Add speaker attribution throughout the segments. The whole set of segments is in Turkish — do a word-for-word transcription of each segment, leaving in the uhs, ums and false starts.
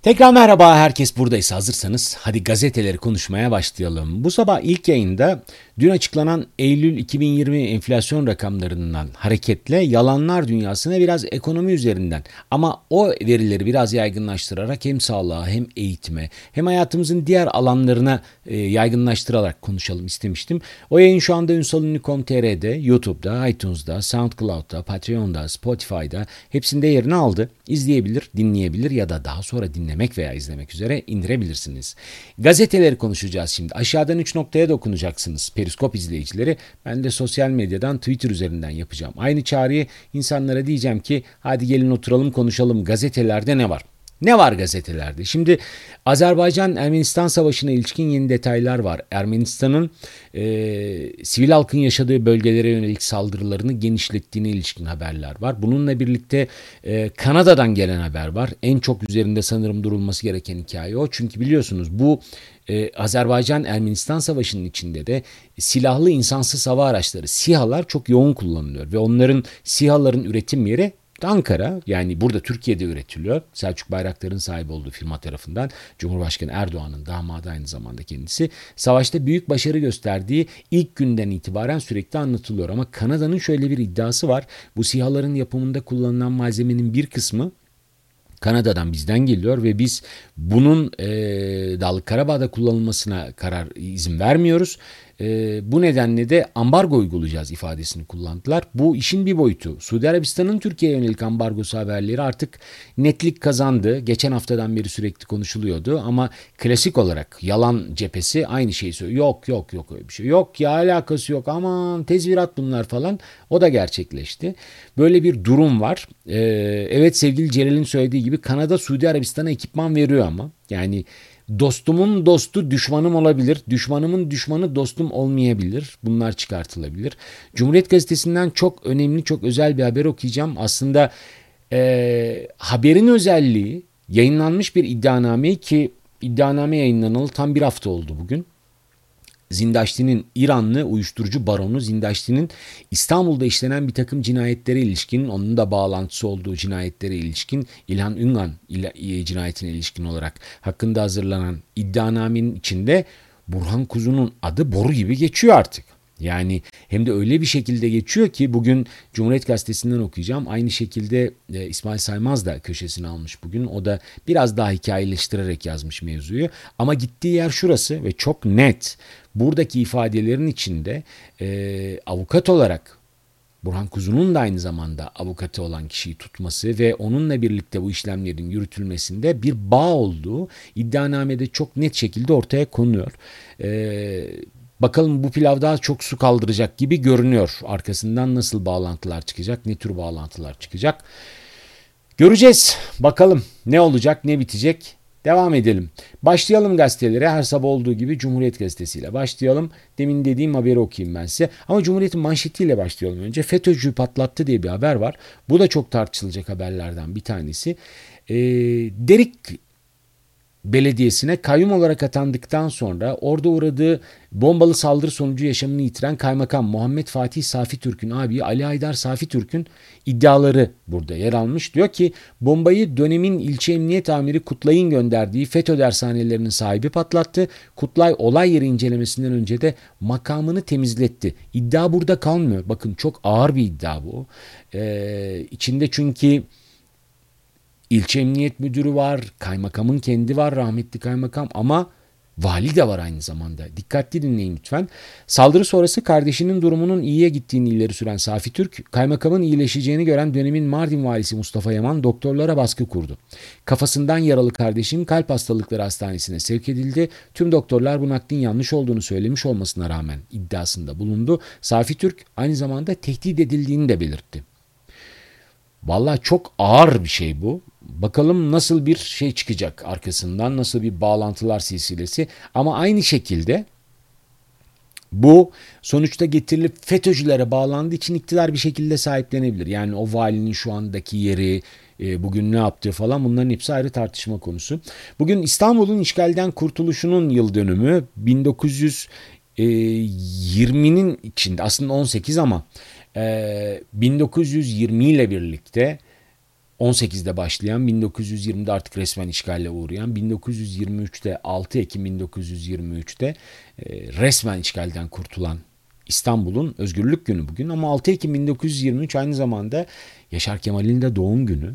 Speaker 1: Tekrar merhaba, herkes buradaysa hazırsanız hadi gazeteleri konuşmaya başlayalım. Bu sabah ilk yayında dün açıklanan Eylül iki bin yirmi enflasyon rakamlarından hareketle yalanlar dünyasına biraz ekonomi üzerinden ama o verileri biraz yaygınlaştırarak hem sağlığa hem eğitime hem hayatımızın diğer alanlarına e, yaygınlaştırarak konuşalım istemiştim. O yayın şu anda ünsalünlü nokta com nokta tr'de, YouTube'da, iTunes'da, SoundCloud'da, Patreon'da, Spotify'da hepsinde yerini aldı. İzleyebilir, dinleyebilir ya da daha sonra dinlemek veya izlemek üzere indirebilirsiniz. Gazeteleri konuşacağız şimdi. Aşağıdan üç noktaya dokunacaksınız Periskop izleyicileri. Ben de sosyal medyadan Twitter üzerinden yapacağım. Aynı çağrıyı insanlara diyeceğim ki hadi gelin oturalım konuşalım, gazetelerde ne var? Ne var gazetelerde? Şimdi Azerbaycan-Ermenistan Savaşı'na ilişkin yeni detaylar var. Ermenistan'ın e, sivil halkın yaşadığı bölgelere yönelik saldırılarını genişlettiğine ilişkin haberler var. Bununla birlikte e, Kanada'dan gelen haber var. En çok üzerinde sanırım durulması gereken hikaye o. Çünkü biliyorsunuz bu e, Azerbaycan-Ermenistan Savaşı'nın içinde de silahlı insansız hava araçları, SİHA'lar çok yoğun kullanılıyor. Ve onların SİHA'ların üretim yeri Ankara, yani burada Türkiye'de üretiliyor. Selçuk Bayraktar'ın sahibi olduğu firma tarafından, Cumhurbaşkanı Erdoğan'ın damadı aynı zamanda kendisi. Savaşta büyük başarı gösterdiği ilk günden itibaren sürekli anlatılıyor. Ama Kanada'nın şöyle bir iddiası var. Bu SİHA'ların yapımında kullanılan malzemenin bir kısmı Kanada'dan, bizden geliyor ve biz bunun e, Dağlık Karabağ'da kullanılmasına karar izin vermiyoruz. E, bu nedenle de ambargo uygulayacağız ifadesini kullandılar. Bu işin bir boyutu. Suudi Arabistan'ın Türkiye'ye yönelik ambargosu haberleri artık netlik kazandı. Geçen haftadan beri sürekli konuşuluyordu ama klasik olarak yalan cephesi aynı şeyi söylüyor. Yok yok yok öyle bir şey. Yok ya, alakası yok, aman tezvirat bunlar falan. O da gerçekleşti. Böyle bir durum var. E, evet, sevgili Celal'in söylediği gibi Kanada Suudi Arabistan'a ekipman veriyor ama yani dostumun dostu düşmanım olabilir. Düşmanımın düşmanı dostum olmayabilir. Bunlar çıkartılabilir. Cumhuriyet Gazetesi'nden çok önemli, çok özel bir haber okuyacağım. Aslında e, haberin özelliği yayınlanmış bir iddianame, ki iddianame yayınlanalı tam bir hafta oldu bugün. Zindaşti'nin, İranlı uyuşturucu baronu Zindaşti'nin İstanbul'da işlenen bir takım cinayetlere ilişkin, onun da bağlantısı olduğu cinayetlere ilişkin, İlhan Üngan cinayetine ilişkin olarak hakkında hazırlanan iddianamenin içinde Burhan Kuzu'nun adı boru gibi geçiyor artık. Yani hem de öyle bir şekilde geçiyor ki bugün Cumhuriyet Gazetesi'nden okuyacağım. Aynı şekilde e, İsmail Saymaz da köşesini almış bugün. O da biraz daha hikayeleştirerek yazmış mevzuyu. Ama gittiği yer şurası ve çok net. Buradaki ifadelerin içinde e, avukat olarak Burhan Kuzu'nun da aynı zamanda avukatı olan kişiyi tutması ve onunla birlikte bu işlemlerin yürütülmesinde bir bağ olduğu iddianamede çok net şekilde ortaya konuyor. Ee, bakalım bu pilav daha çok su kaldıracak gibi görünüyor. Arkasından nasıl bağlantılar çıkacak, ne tür bağlantılar çıkacak göreceğiz. Bakalım ne olacak, ne bitecek. Devam edelim. Başlayalım gazetelere. Her sabah olduğu gibi Cumhuriyet Gazetesi'yle başlayalım. Demin dediğim haberi okuyayım ben size. Ama Cumhuriyet'in manşetiyle başlayalım önce. FETÖ'cü patlattı diye bir haber var. Bu da çok tartışılacak haberlerden bir tanesi. Ee, Derik Belediyesi'ne kayyum olarak atandıktan sonra orada uğradığı bombalı saldırı sonucu yaşamını yitiren Kaymakam Muhammed Fatih Safi Türk'ün abi Ali Haydar Safi Türk'ün iddiaları burada yer almış. Diyor ki bombayı dönemin ilçe emniyet amiri Kutlay'ın gönderdiği FETÖ dershanelerinin sahibi patlattı. Kutlay olay yeri incelemesinden önce de makamını temizletti. İddia burada kalmıyor. Bakın çok ağır bir iddia bu. Ee, içinde çünkü İlçe Emniyet Müdürü var, kaymakamın kendi var, rahmetli kaymakam, ama vali de var aynı zamanda. Dikkatli dinleyin lütfen. Saldırı sonrası kardeşinin durumunun iyiye gittiğini ileri süren Safi Türk, kaymakamın iyileşeceğini gören dönemin Mardin valisi Mustafa Yaman doktorlara baskı kurdu. Kafasından yaralı kardeşim kalp hastalıkları hastanesine sevk edildi. Tüm doktorlar bu naklin yanlış olduğunu söylemiş olmasına rağmen iddiasında bulundu. Safi Türk aynı zamanda tehdit edildiğini de belirtti. Vallahi çok ağır bir şey bu. Bakalım nasıl bir şey çıkacak arkasından, nasıl bir bağlantılar silsilesi. Ama aynı şekilde bu sonuçta getirilip FETÖ'cülere bağlandığı için iktidar bir şekilde sahiplenebilir. Yani o valinin şu andaki yeri, bugün ne yaptığı falan, bunların hepsi ayrı tartışma konusu. Bugün İstanbul'un işgalden kurtuluşunun yıl dönümü. bin dokuz yüz yirminin içinde aslında on sekiz ama bin dokuz yüz yirmi ile birlikte on sekizde başlayan, bin dokuz yüz yirmide artık resmen işgalle uğrayan, bin dokuz yüz yirmi üçte altı Ekim bin dokuz yüz yirmi üçte e, resmen işgalden kurtulan İstanbul'un özgürlük günü bugün. Ama altı Ekim bin dokuz yüz yirmi üç aynı zamanda Yaşar Kemal'in de doğum günü.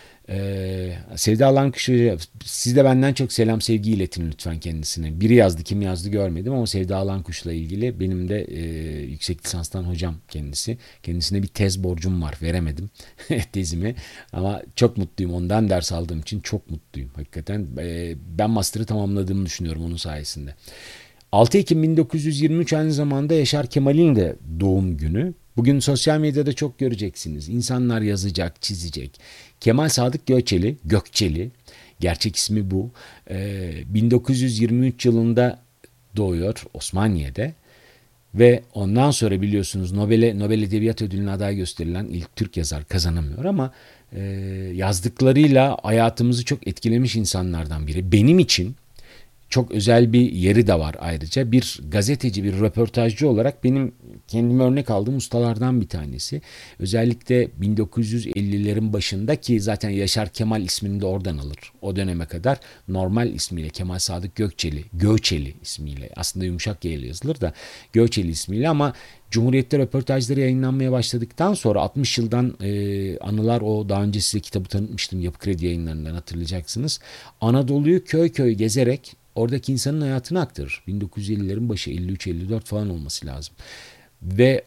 Speaker 1: Ee, Sevda Alankuş'a siz de benden çok selam sevgi iletin lütfen kendisine. Biri yazdı, kim yazdı görmedim ama Sevda Alankuş'la ilgili benim de e, yüksek lisanstan hocam kendisi. Kendisine bir tez borcum var, veremedim tezimi ama çok mutluyum, ondan ders aldığım için çok mutluyum hakikaten. E, ben master'ı tamamladığımı düşünüyorum onun sayesinde. altı Ekim bin dokuz yüz yirmi üç aynı zamanda Yaşar Kemal'in de doğum günü. Bugün sosyal medyada çok göreceksiniz. İnsanlar yazacak, çizecek. Kemal Sadık Göçeli, Gökçeli, gerçek ismi bu. Ee, bin dokuz yüz yirmi üç yılında doğuyor Osmaniye'de. Ve ondan sonra biliyorsunuz Nobel, Nobel Edebiyat Ödülü'ne aday gösterilen ilk Türk yazar, kazanamıyor ama e, yazdıklarıyla hayatımızı çok etkilemiş insanlardan biri. Benim için çok özel bir yeri de var ayrıca. Bir gazeteci, bir röportajcı olarak benim kendime örnek aldığım ustalardan bir tanesi. Özellikle bin dokuz yüz ellilerin başında, ki zaten Yaşar Kemal ismini de oradan alır. O döneme kadar normal ismiyle Kemal Sadık Gökçeli, Göçeli ismiyle, aslında yumuşak G ile yazılır da Göçeli ismiyle, ama Cumhuriyet'te röportajları yayınlanmaya başladıktan sonra altmış yıldan e, anılar, o daha önce size kitabı tanıtmıştım Yapı Kredi yayınlarından, hatırlayacaksınız. Anadolu'yu köy köy gezerek oradaki insanın hayatını aktarır. bin dokuz yüz ellilerin başı, elli üç elli dört falan olması lazım. Ve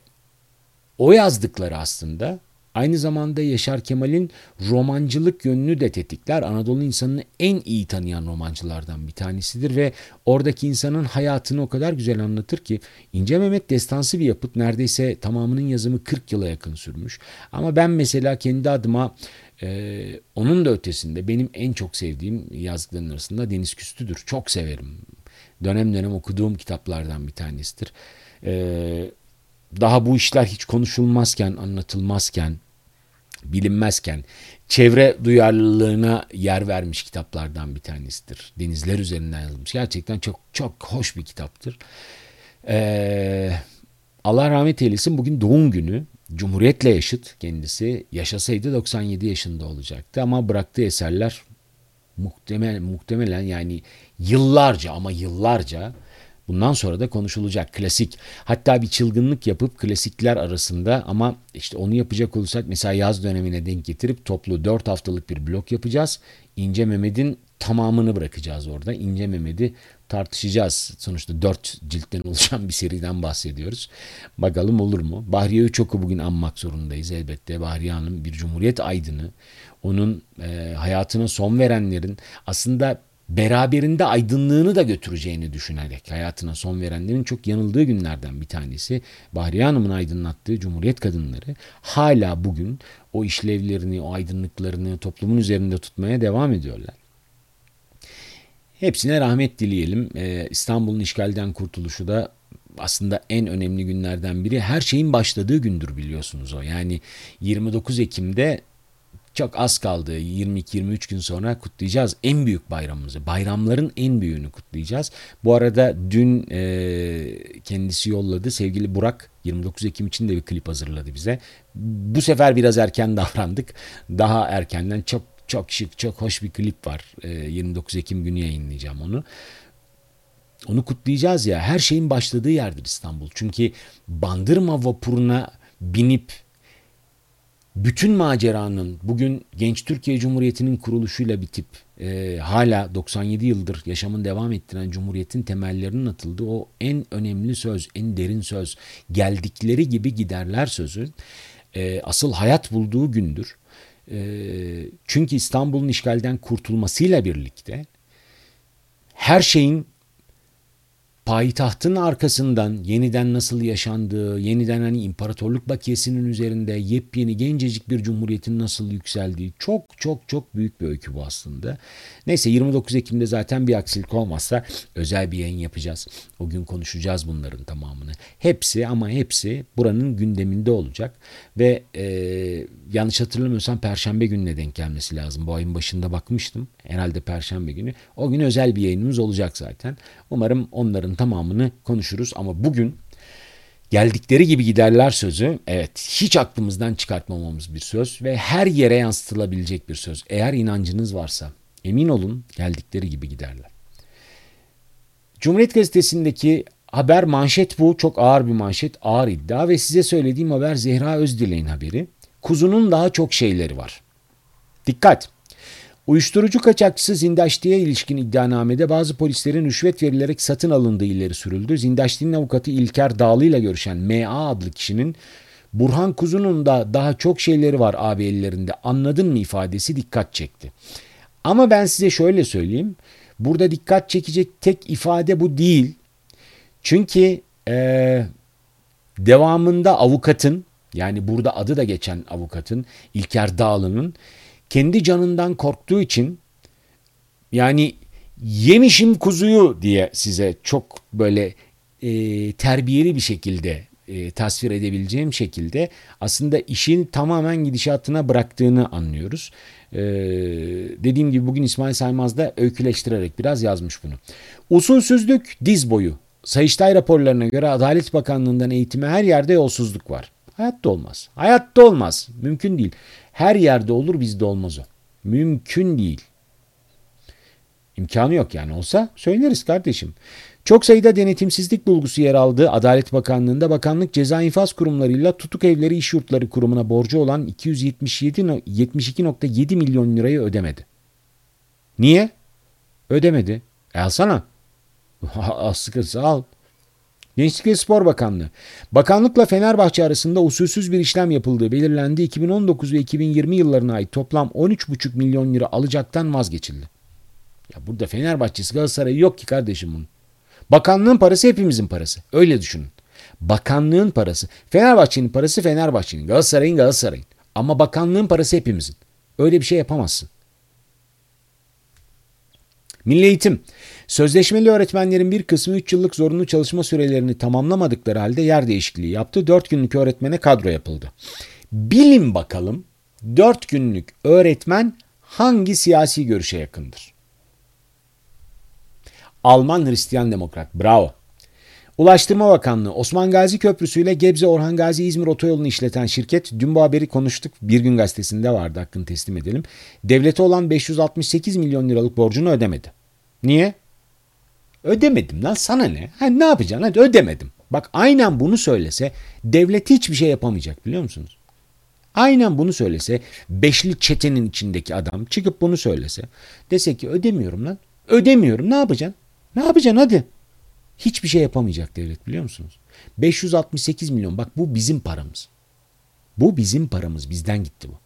Speaker 1: o yazdıkları aslında aynı zamanda Yaşar Kemal'in romancılık yönünü de tetikler. Anadolu insanını en iyi tanıyan romancılardan bir tanesidir ve oradaki insanın hayatını o kadar güzel anlatır ki İnce Mehmet destansı bir yapıt. Neredeyse tamamının yazımı kırk yıla yakın sürmüş. Ama ben mesela kendi adıma ee, onun da ötesinde benim en çok sevdiğim yazdıklarının arasında Deniz Küstü'dür. Çok severim. Dönem dönem okuduğum kitaplardan bir tanesidir. Ee, Daha bu işler hiç konuşulmazken, anlatılmazken, bilinmezken çevre duyarlılığına yer vermiş kitaplardan bir tanesidir. Denizler üzerinden yazılmış. Gerçekten çok çok hoş bir kitaptır. Ee, Allah rahmet eylesin, bugün doğum günü. Cumhuriyetle yaşıt kendisi. Yaşasaydı doksan yedi yaşında olacaktı ama bıraktığı eserler muhtemel, muhtemelen yani yıllarca, ama yıllarca bundan sonra da konuşulacak. Klasik. Hatta bir çılgınlık yapıp klasikler arasında, ama işte onu yapacak olursak mesela yaz dönemine denk getirip toplu dört haftalık bir blok yapacağız. İnce Mehmet'in tamamını bırakacağız orada. İnce Mehmet'i tartışacağız. Sonuçta dört ciltten oluşan bir seriden bahsediyoruz. Bakalım olur mu? Bahriye Öçok'u bugün anmak zorundayız elbette. Bahriye Hanım bir cumhuriyet aydını. Onun e, hayatına son verenlerin aslında beraberinde aydınlığını da götüreceğini düşünerek hayatına son verenlerin çok yanıldığı günlerden bir tanesi. Bahriye Hanım'ın aydınlattığı Cumhuriyet kadınları hala bugün o işlevlerini, o aydınlıklarını toplumun üzerinde tutmaya devam ediyorlar. Hepsine rahmet dileyelim. Ee, İstanbul'un işgalden kurtuluşu da aslında en önemli günlerden biri. Her şeyin başladığı gündür, biliyorsunuz o. Yani yirmi dokuz Ekim'de çok az kaldı. yirmi iki yirmi üç gün sonra kutlayacağız en büyük bayramımızı. Bayramların en büyüğünü kutlayacağız. Bu arada dün e, kendisi yolladı. Sevgili Burak yirmi dokuz Ekim için de bir klip hazırladı bize. Bu sefer biraz erken davrandık. Daha erkenden çok çok şık, çok hoş bir klip var. E, yirmi dokuz Ekim günü yayınlayacağım onu. Onu kutlayacağız ya. Her şeyin başladığı yerdir İstanbul. Çünkü Bandırma vapuruna binip bütün maceranın bugün genç Türkiye Cumhuriyeti'nin kuruluşuyla bitip e, hala doksan yedi yıldır yaşamını devam ettiren Cumhuriyet'in temellerinin atıldığı o en önemli söz, en derin söz, geldikleri gibi giderler sözü e, asıl hayat bulduğu gündür. E, çünkü İstanbul'un işgalden kurtulmasıyla birlikte her şeyin payitahtın arkasından yeniden nasıl yaşandığı, yeniden hani imparatorluk bakiyesinin üzerinde yepyeni gencecik bir cumhuriyetin nasıl yükseldiği çok çok çok büyük bir öykü bu aslında. Neyse, yirmi dokuz Ekim'de zaten bir aksilik olmazsa özel bir yayın yapacağız. O gün konuşacağız bunların tamamını. Hepsi, ama hepsi buranın gündeminde olacak ve e, yanlış hatırlamıyorsam Perşembe gününe denk gelmesi lazım. Bu ayın başında bakmıştım. Herhalde Perşembe günü. O gün özel bir yayınımız olacak zaten. Umarım onların tamamını konuşuruz ama bugün Geldikleri gibi giderler sözü, evet, hiç aklımızdan çıkartmamamız bir söz ve her yere yansıtılabilecek bir söz. Eğer inancınız varsa emin olun geldikleri gibi giderler. Cumhuriyet Gazetesi'ndeki haber manşet bu. Çok ağır bir manşet, ağır iddia ve size söylediğim haber Zehra Özdilek'in haberi. Kuzunun daha çok şeyleri var. Dikkat! Uyuşturucu kaçakçısı Zindaşti'ye ilişkin iddianamede bazı polislerin rüşvet verilerek satın alındığı ileri sürüldü. Zindaşti'nin avukatı İlker Dağlı ile görüşen M A adlı kişinin Burhan Kuzu'nun da daha çok şeyleri var abi ellerinde, anladın mı ifadesi dikkat çekti. Ama ben size şöyle söyleyeyim. Burada dikkat çekecek tek ifade bu değil. Çünkü ee, devamında avukatın, yani burada adı da geçen avukatın İlker Dağlı'nın kendi canından korktuğu için, yani yemişim kuzuyu diye size çok böyle e, terbiyeli bir şekilde e, tasvir edebileceğim şekilde aslında işin tamamen gidişatına bıraktığını anlıyoruz. E, dediğim gibi bugün İsmail Saymaz da öyküleştirerek biraz yazmış bunu. Usulsüzlük diz boyu. Sayıştay raporlarına göre Adalet Bakanlığı'ndan eğitime her yerde yolsuzluk var. Hayatta olmaz. Hayatta olmaz. Mümkün değil. Her yerde olur, bizde olmaz o. Mümkün değil. İmkanı yok yani, olsa söyleriz kardeşim. Çok sayıda denetimsizlik bulgusu yer aldığı Adalet Bakanlığı'nda bakanlık ceza infaz kurumlarıyla tutuk evleri iş yurtları kurumuna borcu olan iki yüz yetmiş yedi, yetmiş iki nokta yedi milyon lirayı ödemedi. Niye? Ödemedi. E alsana. Sıkırsa al. Gençlik ve Spor Bakanlığı. Bakanlıkla Fenerbahçe arasında usulsüz bir işlem yapıldığı belirlendi. iki bin on dokuz ve iki bin yirmi yıllarına ait toplam on üç buçuk milyon lira alacaktan vazgeçildi. Ya burada Fenerbahçe'si Galatasaray'ı yok ki kardeşim bunun. Bakanlığın parası hepimizin parası. Öyle düşünün. Bakanlığın parası. Fenerbahçe'nin parası Fenerbahçe'nin. Galatasaray'ın Galatasaray'ın. Ama bakanlığın parası hepimizin. Öyle bir şey yapamazsın. Milli Eğitim. Sözleşmeli öğretmenlerin bir kısmı üç yıllık zorunlu çalışma sürelerini tamamlamadıkları halde yer değişikliği yaptı. dört günlük öğretmene kadro yapıldı. Bilin bakalım dört günlük öğretmen hangi siyasi görüşe yakındır? Alman Hristiyan Demokrat. Bravo. Ulaştırma Bakanlığı. Osman Gazi Köprüsü ile Gebze Orhan Gazi İzmir otoyolunu işleten şirket, dün bu haberi konuştuk. Bir Gün Gazetesi'nde vardı, hakkını teslim edelim. Devlete olan beş yüz altmış sekiz milyon liralık borcunu ödemedi. Niye? Ödemedim lan, sana ne? Ha, ne yapacaksın? Hadi ödemedim. Bak aynen bunu söylese devlet hiçbir şey yapamayacak, biliyor musunuz? Aynen bunu söylese, beşli çetenin içindeki adam çıkıp bunu söylese, dese ki ödemiyorum lan. Ödemiyorum, ne yapacaksın? Ne yapacaksın hadi? Hiçbir şey yapamayacak devlet, biliyor musunuz? beş yüz altmış sekiz milyon, bak bu bizim paramız. Bu bizim paramız, bizden gitti bu.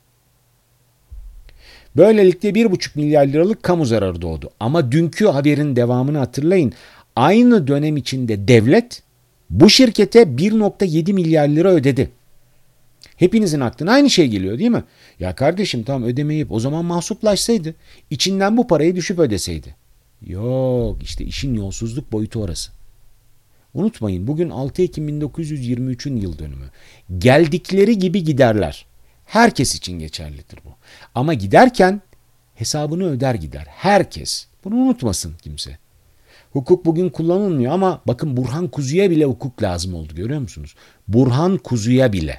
Speaker 1: Böylelikle bir buçuk milyar liralık kamu zararı doğdu. Ama dünkü haberin devamını hatırlayın. Aynı dönem içinde devlet bu şirkete bir nokta yedi milyar lira ödedi. Hepinizin aklına aynı şey geliyor değil mi? Ya kardeşim tamam, ödemeyip o zaman mahsuplaşsaydı, içinden bu parayı düşüp ödeseydi. Yok, işte işin yolsuzluk boyutu orası. Unutmayın, bugün altı Ekim bin dokuz yüz yirmi üçün yıl dönümü. Geldikleri gibi giderler. Herkes için geçerlidir bu. Ama giderken hesabını öder gider. Herkes. Bunu unutmasın kimse. Hukuk bugün kullanılmıyor ama bakın Burhan Kuzu'ya bile hukuk lazım oldu, görüyor musunuz? Burhan Kuzu'ya bile.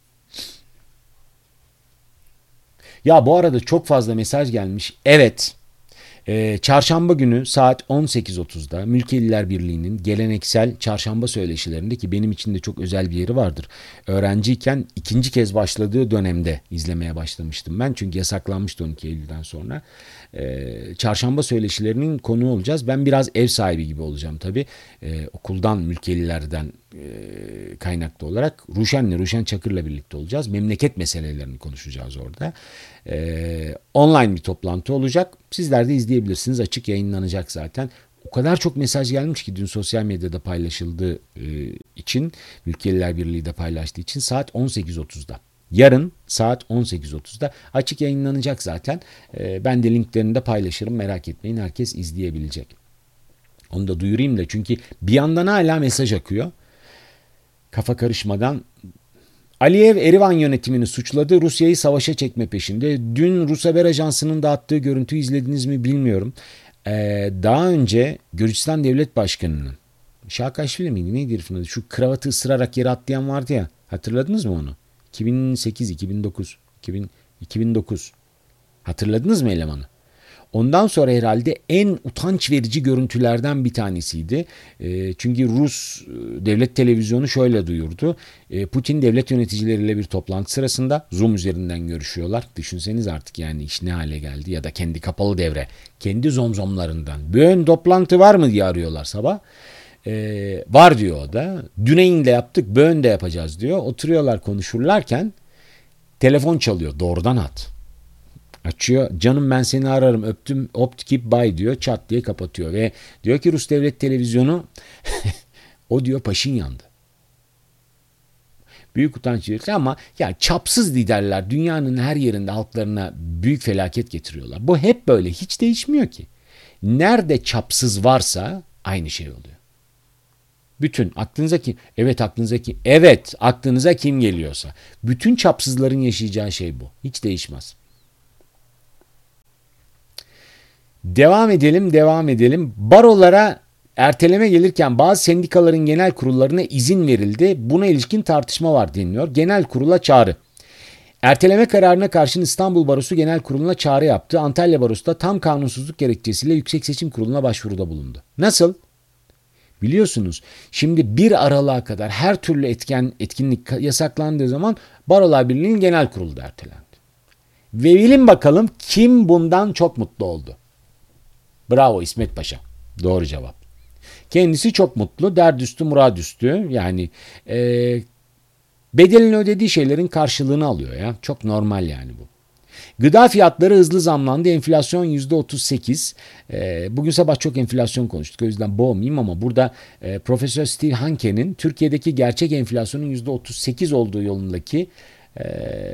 Speaker 1: Ya bu arada çok fazla mesaj gelmiş. Evet. Ee, çarşamba günü saat on sekiz otuzda Mülkiyeliler Birliği'nin geleneksel çarşamba söyleşilerinde, ki benim için de çok özel bir yeri vardır. Öğrenciyken ikinci kez başladığı dönemde izlemeye başlamıştım ben. Çünkü yasaklanmıştı on iki Eylül'den sonra. Ee, çarşamba söyleşilerinin konuğu olacağız. Ben biraz ev sahibi gibi olacağım tabii. Ee, okuldan, Mülkiyelilerden e, kaynaklı olarak Ruşen'le, Ruşen Çakır'la birlikte olacağız. Memleket meselelerini konuşacağız orada. Ee, online bir toplantı olacak. Sizler de izleyebilirsiniz. Açık yayınlanacak zaten. O kadar çok mesaj gelmiş ki dün sosyal medyada paylaşıldığı e, için, Mülkiyeliler Birliği de paylaştığı için saat on sekiz otuzda. Yarın saat on sekiz otuzda açık yayınlanacak zaten. E, ben de linklerini de paylaşırım. Merak etmeyin, herkes izleyebilecek. Onu da duyurayım da, çünkü bir yandan hala mesaj akıyor. Kafa karışmadan. Aliyev Erivan yönetimini suçladı. Rusya'yı savaşa çekme peşinde. Dün Rus haber ajansının dağıttığı görüntüyü izlediniz mi bilmiyorum. Ee, daha önce Gürcistan Devlet Başkanı'nın, Şaakashvili miydi? Neydi herifin adı? Şu kravatı ısırarak yere atlayan vardı ya. Hatırladınız mı onu? iki bin sekiz, iki bin dokuz, iki bin, iki bin dokuz. Hatırladınız mı elemanı? Ondan sonra herhalde en utanç verici görüntülerden bir tanesiydi. E, çünkü Rus devlet televizyonu şöyle duyurdu. E, Putin devlet yöneticileriyle bir toplantı sırasında Zoom üzerinden görüşüyorlar. Düşünseniz artık yani iş ne hale geldi, ya da kendi kapalı devre, kendi zomzomlarından. Böyle toplantı var mı diye arıyorlar sabah. E, var diyor o da. Düneyinde yaptık, böğün de yapacağız diyor. Oturuyorlar konuşurlarken telefon çalıyor, doğrudan hat. Açıyor. Canım ben seni ararım, öptüm, opt keep bye diyor. Çat diye kapatıyor ve diyor ki Rus devlet televizyonu o diyor Paşinyan'dı. Büyük utanç verici ama ya çapsız liderler dünyanın her yerinde halklarına büyük felaket getiriyorlar. Bu hep böyle, hiç değişmiyor ki. Nerede çapsız varsa aynı şey oluyor. Bütün aklınıza kim? Evet aklınıza kim? Evet aklınıza kim geliyorsa. Bütün çapsızların yaşayacağı şey bu. Hiç değişmez. Devam edelim, devam edelim. Barolara erteleme gelirken bazı sendikaların genel kurullarına izin verildi. Buna ilişkin tartışma var deniliyor. Genel kurula çağrı. Erteleme kararına karşın İstanbul Barosu Genel Kurulu'na çağrı yaptı. Antalya Barosu da tam kanunsuzluk gerekçesiyle Yüksek Seçim Kurulu'na başvuruda bulundu. Nasıl? Biliyorsunuz şimdi bir Aralık'a kadar her türlü etken etkinlik yasaklandığı zaman Barolar Birliği'nin genel kurulu da ertelendi. Ve bilin bakalım kim bundan çok mutlu oldu? Bravo İsmet Paşa. Doğru cevap. Kendisi çok mutlu, derdüstü, muradüstü. Yani e, bedelini ödediği şeylerin karşılığını alıyor ya. Çok normal yani bu. Gıda fiyatları hızlı zamlandı. Enflasyon yüzde otuz sekiz. E, bugün sabah çok enflasyon konuştuk. O yüzden boğmayayım ama burada e, Profesör Steve Hanke'nin Türkiye'deki gerçek enflasyonun yüzde otuz sekiz olduğu yolundaki e,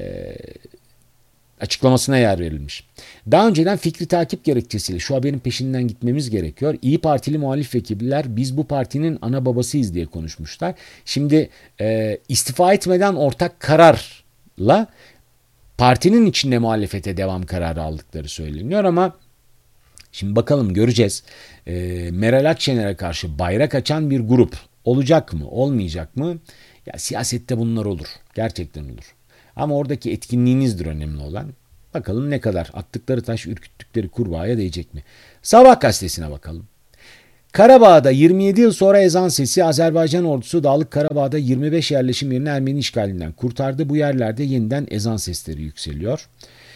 Speaker 1: açıklamasına yer verilmiş. Daha önceden fikri takip gerekçesiyle şu haberin peşinden gitmemiz gerekiyor. İyi Partili muhalif vekiller biz bu partinin ana babasıyız diye konuşmuşlar. Şimdi e, istifa etmeden ortak kararla partinin içinde muhalefete devam kararı aldıkları söyleniyor ama şimdi bakalım göreceğiz. E, Meral Akşener'e karşı bayrak açan bir grup olacak mı, olmayacak mı? Ya siyasette bunlar olur. Gerçekten olur. Ama oradaki etkinliğinizdir önemli olan. Bakalım ne kadar attıkları taş ürküttükleri kurbağaya değecek mi? Sabah gazetesine bakalım. Karabağ'da yirmi yedi yıl sonra ezan sesi. Azerbaycan ordusu Dağlık Karabağ'da yirmi beş yerleşim yerini Ermeni işgalinden kurtardı. Bu yerlerde yeniden ezan sesleri yükseliyor.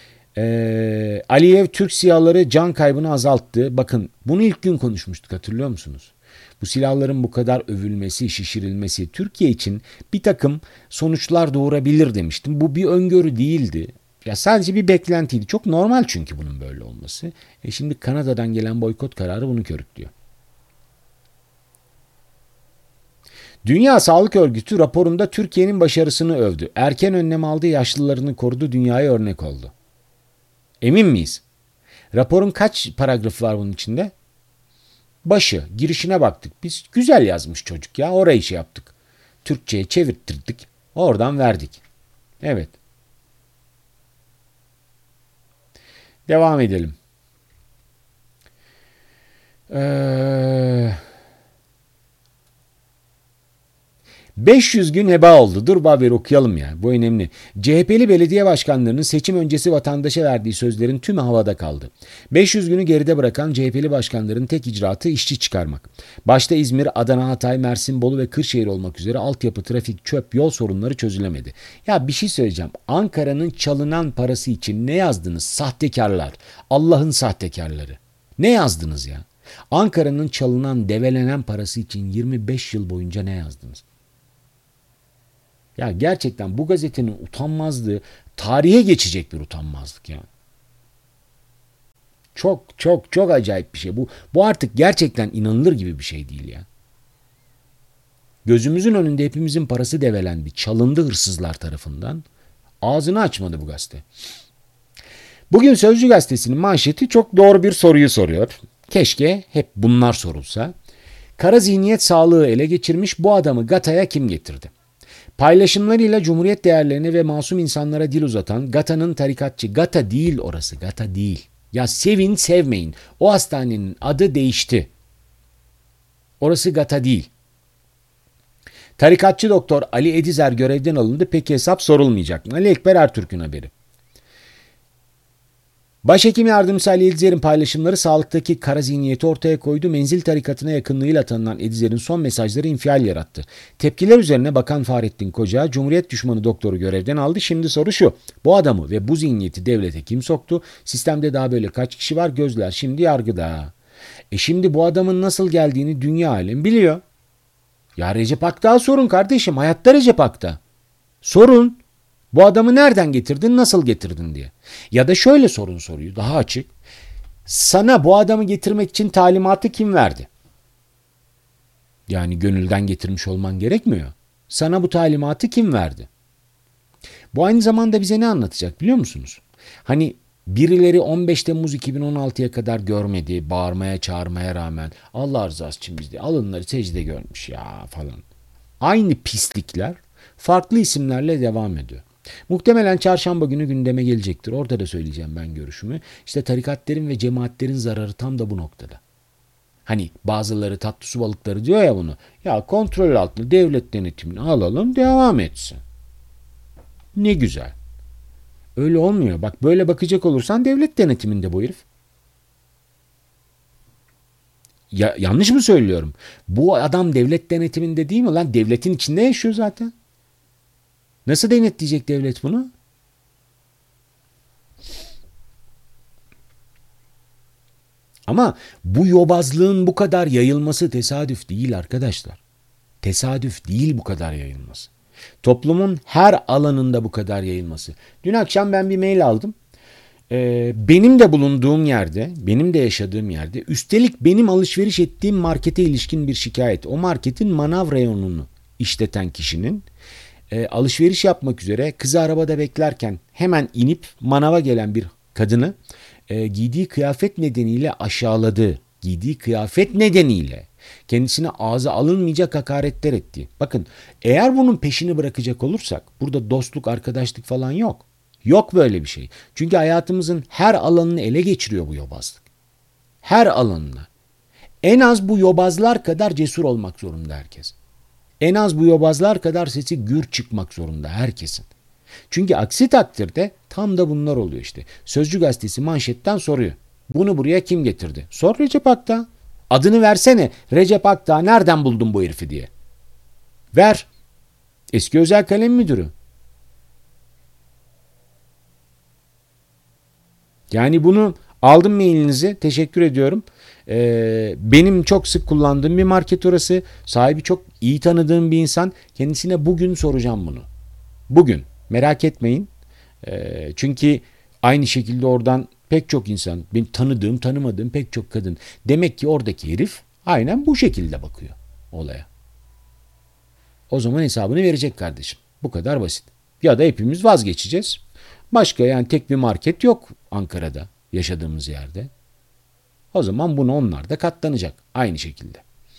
Speaker 1: Ee, Aliyev Türk SİHA'ları can kaybını azalttı. Bakın bunu ilk gün konuşmuştuk, hatırlıyor musunuz? Bu silahların bu kadar övülmesi, şişirilmesi Türkiye için bir takım sonuçlar doğurabilir demiştim. Bu bir öngörü değildi. Ya sadece bir beklentiydi. Çok normal çünkü bunun böyle olması. E şimdi Kanada'dan gelen boykot kararı bunu körüklüyor. Dünya Sağlık Örgütü raporunda Türkiye'nin başarısını övdü. Erken önlem aldı, yaşlılarını korudu, dünyaya örnek oldu. Emin miyiz? Raporun kaç paragrafı var bunun içinde? Başı, girişine baktık. Biz güzel yazmış çocuk ya. Orayı şey yaptık. Türkçe'ye çevirttirdik. Oradan verdik. Evet. Devam edelim. Eee... beş yüz gün heba oldu. Dur bu haberi okuyalım ya. Bu önemli. C H P'li belediye başkanlarının seçim öncesi vatandaşa verdiği sözlerin tümü havada kaldı. beş yüz günü geride bırakan C H P'li başkanların tek icraatı işçi çıkarmak. Başta İzmir, Adana, Hatay, Mersin, Bolu ve Kırşehir olmak üzere altyapı, trafik, çöp, yol sorunları çözülemedi. Ya bir şey söyleyeceğim. Ankara'nın çalınan parası için ne yazdınız sahtekarlar? Allah'ın sahtekarları. Ne yazdınız ya? Ankara'nın çalınan, develenen parası için yirmi beş yıl boyunca ne yazdınız? Ya gerçekten bu gazetenin utanmazlığı tarihe geçecek bir utanmazlık ya. Çok çok çok acayip bir şey. Bu bu artık gerçekten inanılır gibi bir şey değil ya. Gözümüzün önünde hepimizin parası develendi, çalındı hırsızlar tarafından. Ağzını açmadı bu gazete. Bugün Sözcü gazetesinin manşeti çok doğru bir soruyu soruyor. Keşke hep bunlar sorulsa. Kara zihniyet sağlığı ele geçirmiş, bu adamı Gata'ya kim getirdi? Paylaşımlarıyla Cumhuriyet değerlerine ve masum insanlara dil uzatan Gata'nın tarikatçı, Gata değil orası, Gata değil. Ya sevin sevmeyin, o hastanenin adı değişti. Orası Gata değil. Tarikatçı doktor Ali Edizer görevden alındı. Peki hesap sorulmayacak mı? Ali Ekber Ertürk'ün haberi. Başhekim yardımcısı Ali Edizer'in paylaşımları sağlıktaki kara zihniyeti ortaya koydu. Menzil tarikatına yakınlığıyla tanınan Edizer'in son mesajları infial yarattı. Tepkiler üzerine Bakan Fahrettin Koca, Cumhuriyet düşmanı doktoru görevden aldı. Şimdi soru şu: bu adamı ve bu zihniyeti devlete kim soktu? Sistemde daha böyle kaç kişi var? Gözler şimdi yargıda. E şimdi bu adamın nasıl geldiğini dünya alem biliyor. Ya Recep Aktaş'a sorun kardeşim. Hayatta Recep Aktaş. Sorun. Bu adamı nereden getirdin, nasıl getirdin diye. Ya da şöyle sorun soruyu daha açık. Sana bu adamı getirmek için talimatı kim verdi? Yani gönülden getirmiş olman gerekmiyor. Sana bu talimatı kim verdi? Bu aynı zamanda bize ne anlatacak biliyor musunuz? Hani birileri on beş Temmuz iki bin on altıya kadar görmedi, bağırmaya çağırmaya rağmen Allah rızası için bizde alınları secde görmüş ya falan. Aynı pislikler farklı isimlerle devam ediyor. Muhtemelen çarşamba günü gündeme gelecektir. Orada da söyleyeceğim ben görüşümü. İşte tarikatlerin ve cemaatlerin zararı tam da bu noktada. Hani bazıları tatlı su balıkları diyor ya bunu. Ya kontrol altında devlet denetimini alalım, devam etsin. Ne güzel. Öyle olmuyor. Bak böyle bakacak olursan devlet denetiminde bu herif. Ya, yanlış mı söylüyorum? Bu adam devlet denetiminde değil mi lan? Devletin içinde yaşıyor zaten. Nasıl denetleyecek devlet bunu? Ama bu yobazlığın bu kadar yayılması tesadüf değil arkadaşlar. Tesadüf değil bu kadar yayılması. Toplumun her alanında bu kadar yayılması. Dün akşam ben bir mail aldım. Ee, benim de bulunduğum yerde, benim de yaşadığım yerde, üstelik benim alışveriş ettiğim markete ilişkin bir şikayet. O marketin manav reyonunu işleten kişinin e, alışveriş yapmak üzere kızı arabada beklerken hemen inip manava gelen bir kadını e, giydiği kıyafet nedeniyle aşağıladı. Giydiği kıyafet nedeniyle kendisine ağza alınmayacak hakaretler etti. Bakın, eğer bunun peşini bırakacak olursak burada dostluk, arkadaşlık falan yok. Yok böyle bir şey. Çünkü hayatımızın her alanını ele geçiriyor bu yobazlık. Her alanına. En az bu yobazlar kadar cesur olmak zorunda herkes. En az bu yobazlar kadar sesi gür çıkmak zorunda herkesin. Çünkü aksi takdirde tam da bunlar oluyor işte. Sözcü gazetesi manşetten soruyor. Bunu buraya kim getirdi? Sor Recep Aktaş. Adını versene. Recep Aktaş, nereden buldun bu herifi diye. Ver. Eski özel kalem müdürü. Yani bunu aldım mailinizi. Teşekkür ediyorum. Ee, benim çok sık kullandığım bir market orası. Sahibi çok iyi tanıdığım bir insan. Kendisine bugün soracağım bunu. Bugün. Merak etmeyin. Ee, çünkü aynı şekilde oradan pek çok insan, benim tanıdığım, tanımadığım pek çok kadın. Demek ki oradaki herif aynen bu şekilde bakıyor olaya. O zaman hesabını verecek kardeşim. Bu kadar basit. Ya da hepimiz vazgeçeceğiz. Başka yani tek bir market yok Ankara'da, yaşadığımız yerde. O zaman bunu onlar da katlanacak aynı şekilde.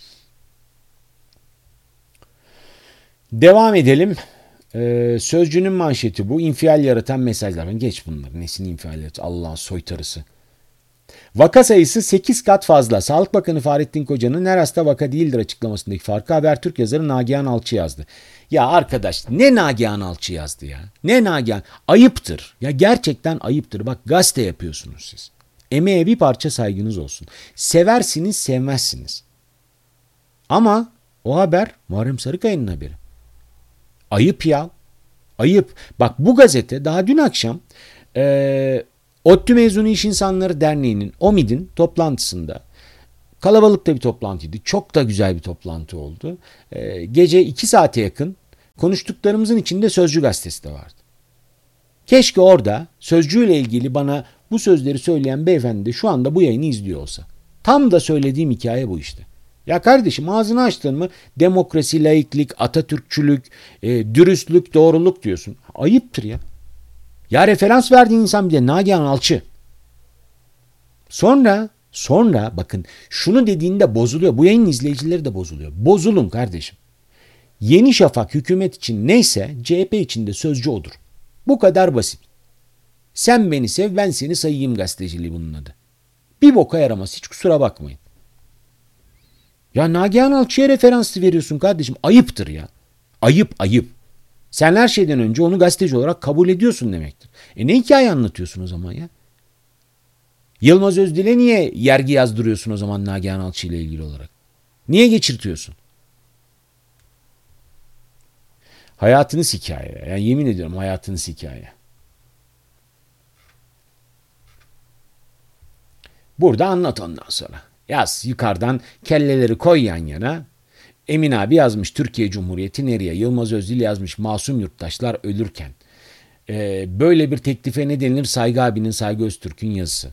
Speaker 1: Devam edelim. Ee, Sözcünün manşeti bu. İnfial yaratan mesajlar. Geç bunları. Nesini infial yaratıyor? Allah'ın soytarısı. Vaka sayısı sekiz kat fazla. Sağlık Bakanı Fahrettin Koca'nın her hasta vaka değildir açıklamasındaki farkı Habertürk yazarı Nagihan Alçı yazdı. Ya arkadaş, ne Nagihan Alçı yazdı ya? Ne Nagihan? Ayıptır. Ya gerçekten ayıptır. Bak, gazete yapıyorsunuz siz. Emeğe bir parça saygınız olsun. Seversiniz, sevmezsiniz. Ama o haber Muharrem Sarıkaya'nın haberi. Ayıp ya. Ayıp. Bak, bu gazete daha dün akşam e, ODTÜ Mezunu İş İnsanları Derneği'nin, OMİD'in toplantısında, kalabalıkta bir toplantıydı. Çok da güzel bir toplantı oldu. E, gece iki saate yakın konuştuklarımızın içinde Sözcü gazetesi de vardı. Keşke orada Sözcü ile ilgili bana bu sözleri söyleyen beyefendi de şu anda bu yayını izliyor olsa. Tam da söylediğim hikaye bu işte. Ya kardeşim, ağzını açtın mı demokrasi, laiklik, Atatürkçülük, e, dürüstlük, doğruluk diyorsun. Ayıptır ya. Ya referans verdiğin insan bir de Nagihan Alçı. Sonra, sonra bakın şunu dediğinde bozuluyor. Bu yayının izleyicileri de bozuluyor. Bozulun kardeşim. Yeni Şafak hükümet için neyse C H P için de Sözcü odur. Bu kadar basit. Sen beni sev, ben seni sayayım gazeteciliği bunun adı. Bir boka yaramaz, hiç kusura bakmayın. Ya Nagihan Alçı'ya referans veriyorsun kardeşim. Ayıptır ya. Ayıp ayıp. Sen her şeyden önce onu gazeteci olarak kabul ediyorsun demektir. E ne hikaye anlatıyorsun o zaman ya? Yılmaz Özdil'e niye yergi yazdırıyorsun o zaman Nagihan Alçı ile ilgili olarak? Niye geçirtiyorsun? Hayatınız hikaye. Yani yemin ediyorum hayatınız hikaye. Burada anlat ondan sonra. Yaz yukarıdan kelleleri koy yan yana. Emin abi yazmış Türkiye Cumhuriyeti nereye? Yılmaz Özdil yazmış masum yurttaşlar ölürken. Ee, böyle bir teklife ne denilir? Saygı abinin, Saygı Öztürk'ün yazısı.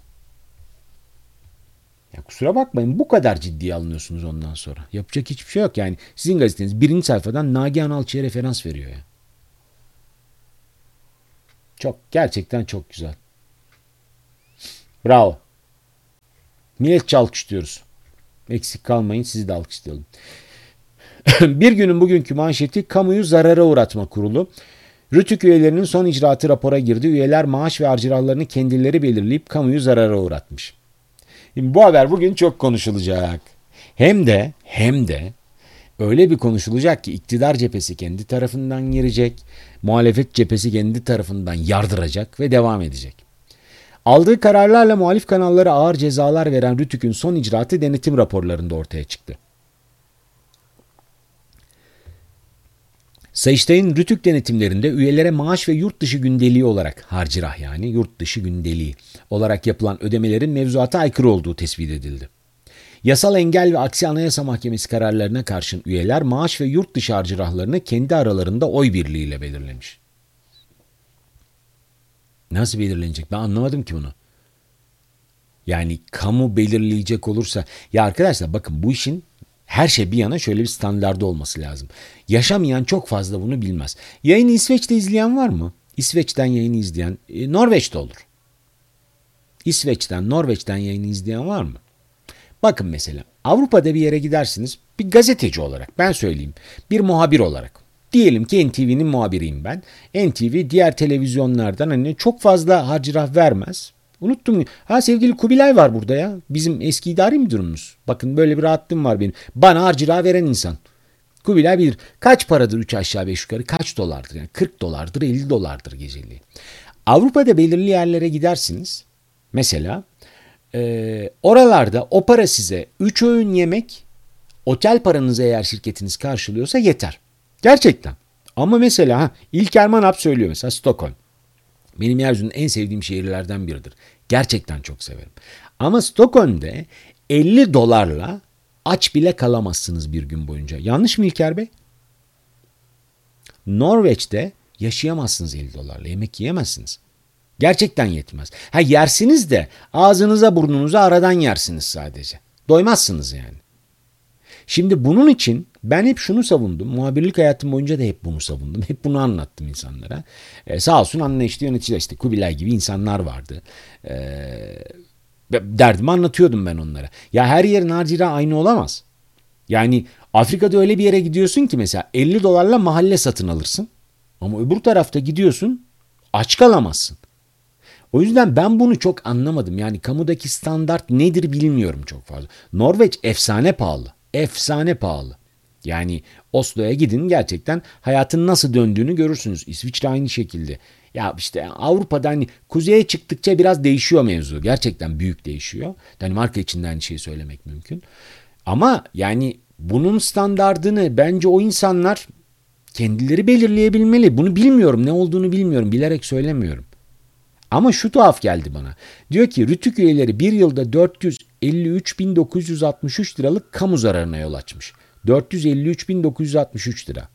Speaker 1: Ya kusura bakmayın bu kadar ciddiye alınıyorsunuz ondan sonra. Yapacak hiçbir şey yok yani. Sizin gazeteniz birinci sayfadan Nagihan Alçı'ya referans veriyor ya. Çok gerçekten çok güzel. Bravo. Milletçe alkışlıyoruz. Eksik kalmayın sizi de alkışlayalım. Bir günün bugünkü manşeti kamuyu zarara uğratma kurulu. Rütük üyelerinin son icraatı rapora girdi. Üyeler maaş ve harcırahlarını kendileri belirleyip kamuyu zarara uğratmış. Şimdi bu haber bugün çok konuşulacak. Hem de hem de öyle bir konuşulacak ki iktidar cephesi kendi tarafından girecek, muhalefet cephesi kendi tarafından yardıracak ve devam edecek. Aldığı kararlarla muhalif kanallara ağır cezalar veren Rütük'ün son icraatı denetim raporlarında ortaya çıktı. Sayıştay'ın Rütük denetimlerinde üyelere maaş ve yurt dışı gündeliği olarak harcırah yani yurt dışı gündeliği olarak yapılan ödemelerin mevzuata aykırı olduğu tespit edildi. Yasal engel ve aksi Anayasa Mahkemesi kararlarına karşın üyeler maaş ve yurt dışı harcırahlarını kendi aralarında oy birliğiyle belirlemiş. Nasıl belirlenecek? Ben anlamadım ki bunu. Yani kamu belirleyecek olursa ya arkadaşlar bakın bu işin her şey bir yana şöyle bir standardı olması lazım. Yaşamayan çok fazla bunu bilmez. Yayını İsveç'te izleyen var mı? İsveç'ten yayını izleyen e, Norveç'te olur. İsveç'ten, Norveç'ten yayını izleyen var mı? Bakın mesela Avrupa'da bir yere gidersiniz bir gazeteci olarak ben söyleyeyim bir muhabir olarak. Diyelim ki N T V'nin muhabiriyim ben. N T V diğer televizyonlardan hani çok fazla harcırah vermez. Unuttum. Ha sevgili Kubilay var burada ya. Bizim eski idari müdürümüz. Bakın böyle bir rahatlığım var benim. Bana harcırah veren insan. Kubilay bilir. Kaç paradır üç aşağı beş yukarı? Kaç dolardır? Yani kırk dolardır, elli dolardır geceliği. Avrupa'da belirli yerlere gidersiniz. Mesela e, oralarda o para size üç öğün yemek, otel paranızı eğer şirketiniz karşılıyorsa yeter. Gerçekten. Ama mesela ha, İlker Manap söylüyor mesela Stockholm. Benim yeryüzünün en sevdiğim şehirlerden biridir. Gerçekten çok severim. Ama Stockholm'de elli dolarla aç bile kalamazsınız bir gün boyunca. Yanlış mı İlker Bey? Norveç'te yaşayamazsınız elli dolarla. Yemek yiyemezsiniz. Gerçekten yetmez. Ha yersiniz de ağzınıza burnunuza aradan yersiniz sadece. Doymazsınız yani. Şimdi bunun için ben hep şunu savundum. Muhabirlik hayatım boyunca da hep bunu savundum. Hep bunu anlattım insanlara. Ee, sağ olsun anlayışlı yöneticiler işte Kubilay gibi insanlar vardı. Ee, derdimi anlatıyordum ben onlara. Ya her yerin harcırahı aynı olamaz. Yani Afrika'da öyle bir yere gidiyorsun ki mesela elli dolarla mahalle satın alırsın. Ama öbür tarafta gidiyorsun aç kalamazsın. O yüzden ben bunu çok anlamadım. Yani kamudaki standart nedir bilmiyorum çok fazla. Norveç efsane pahalı. Efsane pahalı. Yani Oslo'ya gidin gerçekten hayatın nasıl döndüğünü görürsünüz. İsviçre aynı şekilde. Ya işte Avrupa'da hani kuzeye çıktıkça biraz değişiyor mevzu. Gerçekten büyük değişiyor. Danimarka için de aynı şeyi söylemek mümkün. Ama yani bunun standardını bence o insanlar kendileri belirleyebilmeli. Bunu bilmiyorum. Ne olduğunu bilmiyorum. Bilerek söylemiyorum. Ama şu tuhaf geldi bana. Diyor ki Rütük üyeleri bir yılda dört yüz elli üç bin dokuz yüz altmış üç liralık kamu zararına yol açmış. dört yüz elli üç bin dokuz yüz altmış üç lira.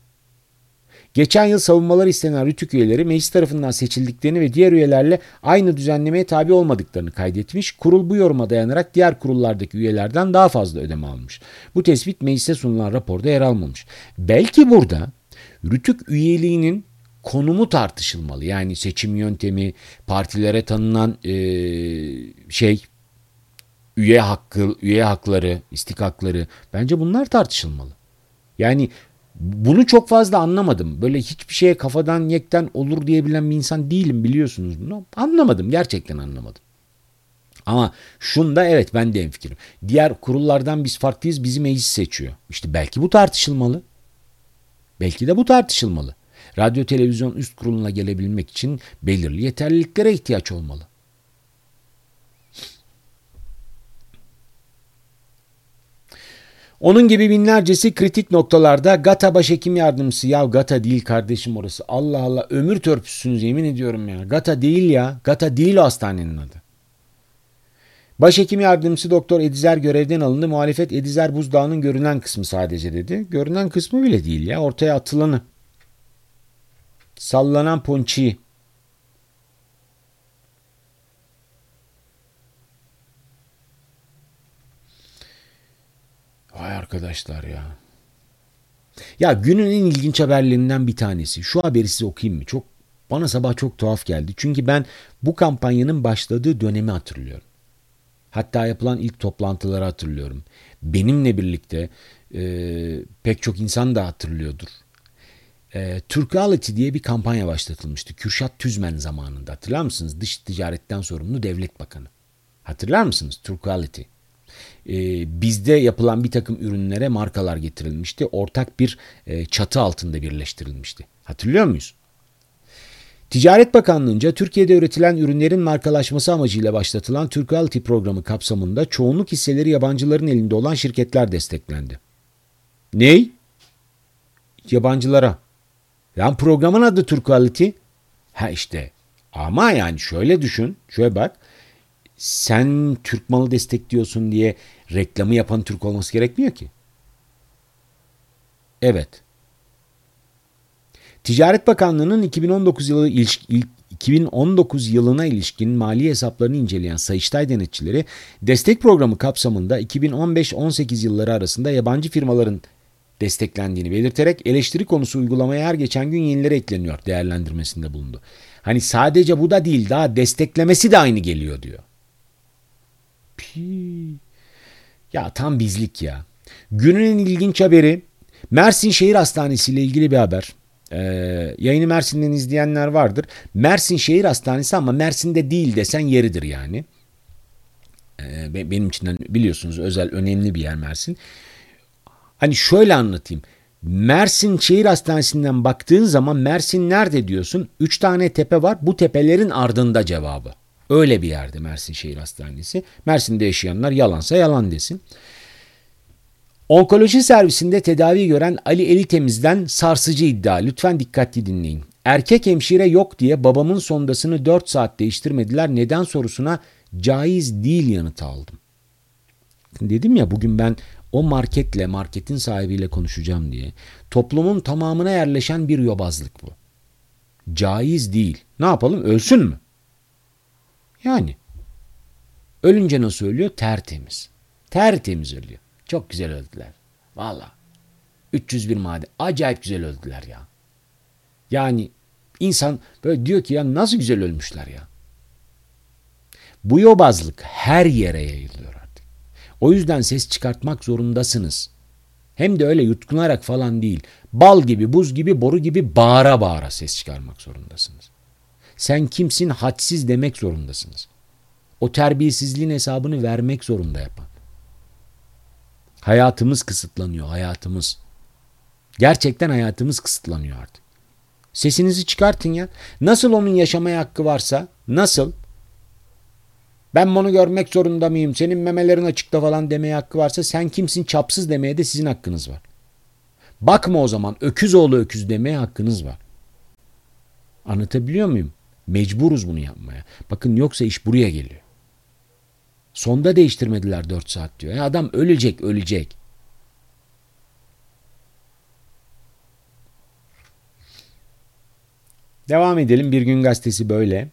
Speaker 1: Geçen yıl savunmaları istenen Rütük üyeleri meclis tarafından seçildiklerini ve diğer üyelerle aynı düzenlemeye tabi olmadıklarını kaydetmiş. Kurul bu yoruma dayanarak diğer kurullardaki üyelerden daha fazla ödeme almış. Bu tespit meclise sunulan raporda yer almamış. Belki burada Rütük üyeliğinin konumu tartışılmalı. Yani seçim yöntemi, partilere tanınan e, şey, üye hakkı, üye hakları, istikakları. Bence bunlar tartışılmalı. Yani bunu çok fazla anlamadım. Böyle hiçbir şeye kafadan yekten olur diyebilen bir insan değilim biliyorsunuz bunu. Anlamadım, gerçekten anlamadım. Ama şunda evet ben de hemfikirim. Diğer kurullardan biz farklıyız, bizi meclis seçiyor. İşte belki bu tartışılmalı. Belki de bu tartışılmalı. Radyo televizyon üst kuruluna gelebilmek için belirli yeterliliklere ihtiyaç olmalı. Onun gibi binlercesi kritik noktalarda GATA başhekim yardımcısı. Ya GATA değil kardeşim orası. Allah Allah, ömür törpüsünüz yemin ediyorum ya. GATA değil ya. GATA değil o hastanenin adı. Başhekim yardımcısı Doktor Edizer görevden alındı. Muhalefet Edizer buzdağının görünen kısmı sadece dedi. Görünen kısmı bile değil ya. Ortaya atılanı. Sallanan ponçiyi. Vay arkadaşlar ya. Ya günün en ilginç haberlerinden bir tanesi. Şu haberi size okuyayım mı? Çok bana sabah çok tuhaf geldi. Çünkü ben bu kampanyanın başladığı dönemi hatırlıyorum. Hatta yapılan ilk toplantıları hatırlıyorum. Benimle birlikte e, pek çok insan da hatırlıyordur. E, Turquality diye bir kampanya başlatılmıştı. Kürşat Tüzmen zamanında. Hatırlar mısınız? Dış ticaretten sorumlu devlet bakanı. Hatırlar mısınız? Turquality. Ee, bizde yapılan bir takım ürünlere markalar getirilmişti. Ortak bir e, çatı altında birleştirilmişti. Hatırlıyor muyuz? Ticaret Bakanlığı'nca Türkiye'de üretilen ürünlerin markalaşması amacıyla başlatılan Turquality programı kapsamında çoğunluk hisseleri yabancıların elinde olan şirketler desteklendi. Ney? Yabancılara. Yani programın adı Turquality. Ha işte. Ama yani şöyle düşün. Şöyle bak. Sen Türk malı destekliyorsun diye reklamı yapan Türk olması gerekmiyor ki. Evet. Ticaret Bakanlığı'nın iki bin on dokuz yılı iki bin on dokuz yılına ilişkin mali hesaplarını inceleyen Sayıştay denetçileri destek programı kapsamında iki bin on beş on sekiz yılları arasında yabancı firmaların desteklendiğini belirterek eleştiri konusu uygulamaya her geçen gün yenileri ekleniyor değerlendirmesinde bulundu. Hani sadece bu da değil, daha desteklemesi de aynı geliyor diyor. Pii. Ya tam bizlik ya. Günün en ilginç haberi Mersin Şehir Hastanesi ile ilgili bir haber. Ee, yayını Mersin'den izleyenler vardır. Mersin Şehir Hastanesi ama Mersin'de değil desen yeridir yani. Ee, benim için biliyorsunuz özel önemli bir yer Mersin. Hani şöyle anlatayım. Mersin Şehir Hastanesi'nden baktığın zaman Mersin nerede diyorsun? Üç tane tepe var. Bu tepelerin ardında cevabı. Öyle bir yerde Mersin Şehir Hastanesi. Mersin'de yaşayanlar yalansa yalan desin. Onkoloji servisinde tedavi gören Ali Elitemiz'den sarsıcı iddia. Lütfen dikkatli dinleyin. Erkek hemşire yok diye babamın sondasını dört saat değiştirmediler. Neden sorusuna caiz değil yanıtı aldım. Dedim ya bugün ben o marketle, marketin sahibiyle konuşacağım diye. Toplumun tamamına yerleşen bir yobazlık bu. Caiz değil. Ne yapalım? Ölsün mü? Yani. Ölünce nasıl ölüyor? Tertemiz. Tertemiz ölüyor. Çok güzel öldüler. Valla. üç yüz bir maden. Acayip güzel öldüler ya. Yani insan böyle diyor ki ya nasıl güzel ölmüşler ya. Bu yobazlık her yere yayılıyor artık. O yüzden ses çıkartmak zorundasınız. Hem de öyle yutkunarak falan değil. Bal gibi, buz gibi, boru gibi bağıra bağıra ses çıkarmak zorundasınız. Sen kimsin hadsiz demek zorundasınız. O terbiyesizliğin hesabını vermek zorunda yapan. Hayatımız kısıtlanıyor, hayatımız. Gerçekten hayatımız kısıtlanıyor artık. Sesinizi çıkartın ya. Nasıl onun yaşamaya hakkı varsa, nasıl? Ben bunu görmek zorunda mıyım? Senin memelerin açıkta falan demeye hakkı varsa sen kimsin çapsız demeye de sizin hakkınız var. Bakma o zaman öküz oğlu öküz demeye hakkınız var. Anlatabiliyor muyum? Mecburuz bunu yapmaya. Bakın yoksa iş buraya geliyor. Sonda değiştirmediler dört saat diyor. Ya adam ölecek ölecek. Devam edelim. Bir Gün Gazetesi böyle.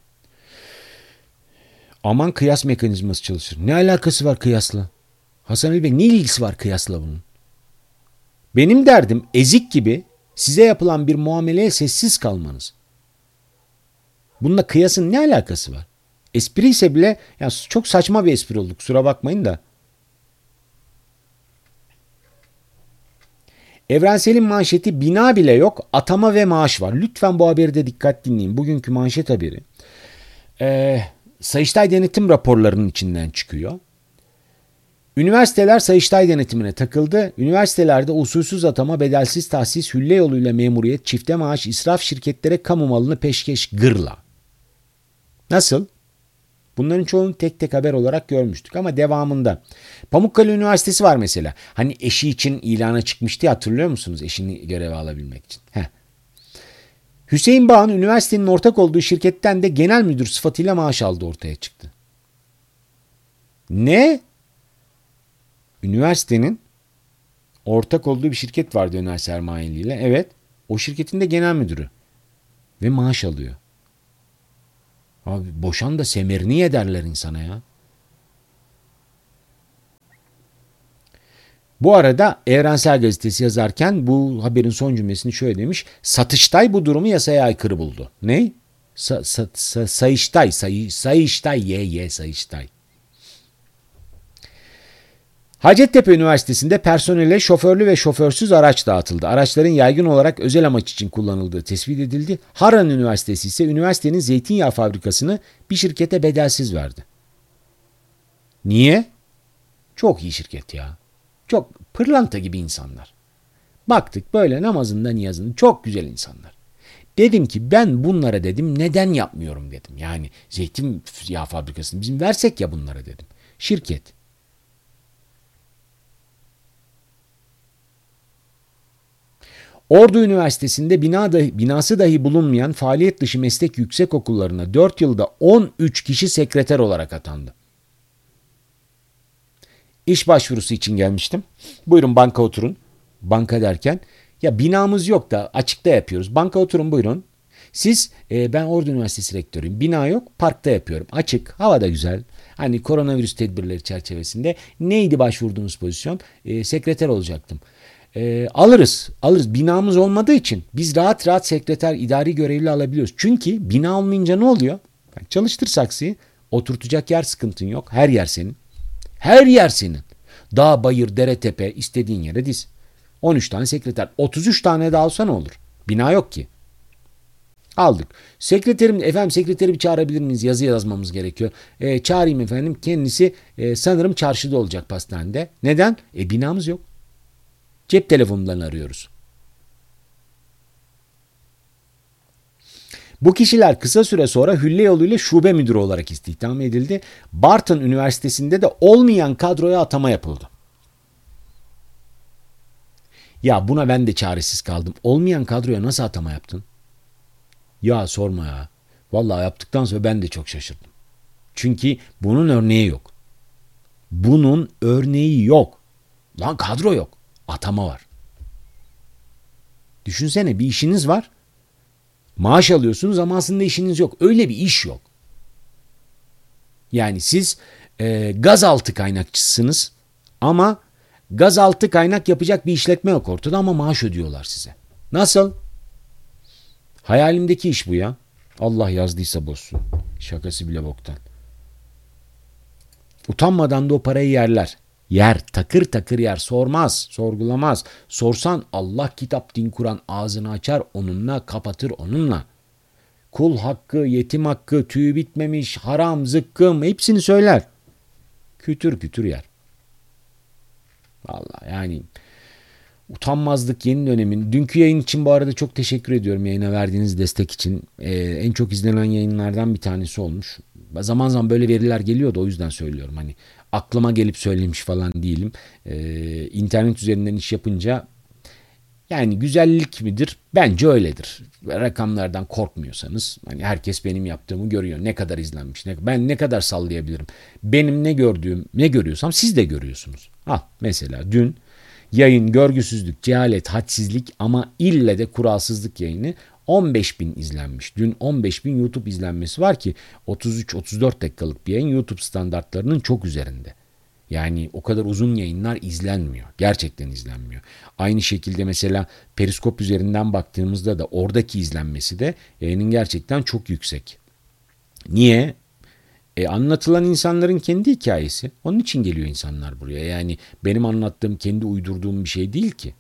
Speaker 1: Aman kıyas mekanizması çalışır. Ne alakası var kıyasla? Hasan Ali Bey ne ilgisi var kıyasla bunun? Benim derdim ezik gibi size yapılan bir muameleye sessiz kalmanız. Bununla kıyasın ne alakası var? Espri ise bile ya çok saçma bir espri oldu kusura bakmayın da. Evrensel'in manşeti bina bile yok atama ve maaş var. Lütfen bu haberi de dikkat dinleyin. Bugünkü manşet haberi. Ee, Sayıştay denetim raporlarının içinden çıkıyor. Üniversiteler Sayıştay denetimine takıldı. Üniversitelerde usulsüz atama, bedelsiz tahsis, hülle yoluyla memuriyet, çifte maaş, israf, şirketlere kamu malını peşkeş, gırla. Nasıl? Bunların çoğunu tek tek haber olarak görmüştük ama devamında. Pamukkale Üniversitesi var mesela. Hani eşi için ilana çıkmıştı, hatırlıyor musunuz? Eşini göreve alabilmek için. Heh. Hüseyin Bağ'ın üniversitenin ortak olduğu şirketten de genel müdür sıfatıyla maaş aldığı ortaya çıktı. Ne? Üniversitenin ortak olduğu bir şirket vardı Öner Sermayeli ile. Evet. O şirketin de genel müdürü. Ve maaş alıyor. Abi boşan da semerini ederler insana ya. Bu arada Evrensel Gazetesi yazarken bu haberin son cümlesini şöyle demiş. Satıştay bu durumu yasaya aykırı buldu. Ne? Sa, sa, sa, sayıştay, say, sayıştay, ye ye sayıştay. Hacettepe Üniversitesi'nde personele şoförlü ve şoförsüz araç dağıtıldı. Araçların yaygın olarak özel amaç için kullanıldığı tespit edildi. Harran Üniversitesi ise üniversitenin zeytinyağı fabrikasını bir şirkete bedelsiz verdi. Niye? Çok iyi şirket ya. Çok pırlanta gibi insanlar. Baktık böyle namazında niyazında çok güzel insanlar. Dedim ki ben bunlara dedim neden yapmıyorum dedim. Yani zeytinyağı fabrikasını bizim versek ya bunlara dedim. Şirket. Ordu Üniversitesi'nde bina dahi, binası dahi bulunmayan faaliyet dışı meslek yüksekokullarına dört yılda on üç kişi sekreter olarak atandı. İş başvurusu için gelmiştim. Buyurun banka oturun. Banka derken ya binamız yok da açıkta yapıyoruz. Banka oturun buyurun. Siz e, ben Ordu Üniversitesi rektörüyüm. Bina yok, parkta yapıyorum. Açık, hava da güzel. Hani koronavirüs tedbirleri çerçevesinde neydi başvurduğunuz pozisyon? E, sekreter olacaktım. E, alırız, alırız. Binamız olmadığı için biz rahat rahat sekreter, idari görevli alabiliyoruz. Çünkü bina olmayınca ne oluyor? Yani çalıştır saksıyı, oturtacak yer sıkıntın yok. Her yer senin. Her yer senin. Dağ, bayır, dere, tepe istediğin yere diz. on üç tane sekreter. otuz üç tane de alsa ne olur? Bina yok ki. Aldık. Sekreterim, efendim sekreteri bir çağırabilir miyiz? Yazı yazmamız gerekiyor. E, çağırayım efendim. Kendisi e, sanırım çarşıda olacak pastanede. Neden? E binamız yok. Cep telefonundan arıyoruz. Bu kişiler kısa süre sonra hülle yoluyla şube müdürü olarak istihdam edildi. Barton Üniversitesi'nde de olmayan kadroya atama yapıldı. Ya buna ben de çaresiz kaldım. Olmayan kadroya nasıl atama yaptın? Ya sorma ya. Vallahi yaptıktan sonra ben de çok şaşırdım. Çünkü bunun örneği yok. Bunun örneği yok. Lan kadro yok. Atama var. Düşünsene bir işiniz var. Maaş alıyorsunuz ama aslında işiniz yok. Öyle bir iş yok. Yani siz e, gazaltı kaynakçısınız ama gazaltı kaynak yapacak bir işletme yok ortada ama maaş ödüyorlar size. Nasıl? Hayalimdeki iş bu ya. Allah yazdıysa bozsun. Şakası bile boktan. Utanmadan da o parayı yerler. Yer, takır takır yer, sormaz, sorgulamaz. Sorsan Allah, kitap, din, Kur'an ağzını açar onunla, kapatır onunla. Kul hakkı, yetim hakkı, tüyü bitmemiş, haram, zıkkım hepsini söyler. Kütür kütür yer. Vallahi yani utanmazlık yeni dönemin. Dünkü yayın için bu arada çok teşekkür ediyorum yayına verdiğiniz destek için. Ee, en çok izlenen yayınlardan bir tanesi olmuş. Zaman zaman böyle veriler geliyor da o yüzden söylüyorum. Hani aklıma gelip söylemiş falan değilim. Ee, internet üzerinden iş yapınca yani güzellik midir? Bence öyledir. Rakamlardan korkmuyorsanız hani herkes benim yaptığımı görüyor. Ne kadar izlenmiş, ne, ben ne kadar sallayabilirim. Benim ne gördüğüm, ne görüyorsam siz de görüyorsunuz. Al mesela dün yayın görgüsüzlük, cehalet, hadsizlik ama ille de kuralsızlık yayını on beş bin izlenmiş. Dün on beş bin YouTube izlenmesi var ki otuz üç otuz dört dakikalık bir yayın YouTube standartlarının çok üzerinde. Yani o kadar uzun yayınlar izlenmiyor. Gerçekten izlenmiyor. Aynı şekilde mesela Periskop üzerinden baktığımızda da oradaki izlenmesi de yayının gerçekten çok yüksek. Niye? E, anlatılan insanların kendi hikayesi. Onun için geliyor insanlar buraya. Yani benim anlattığım, kendi uydurduğum bir şey değil ki.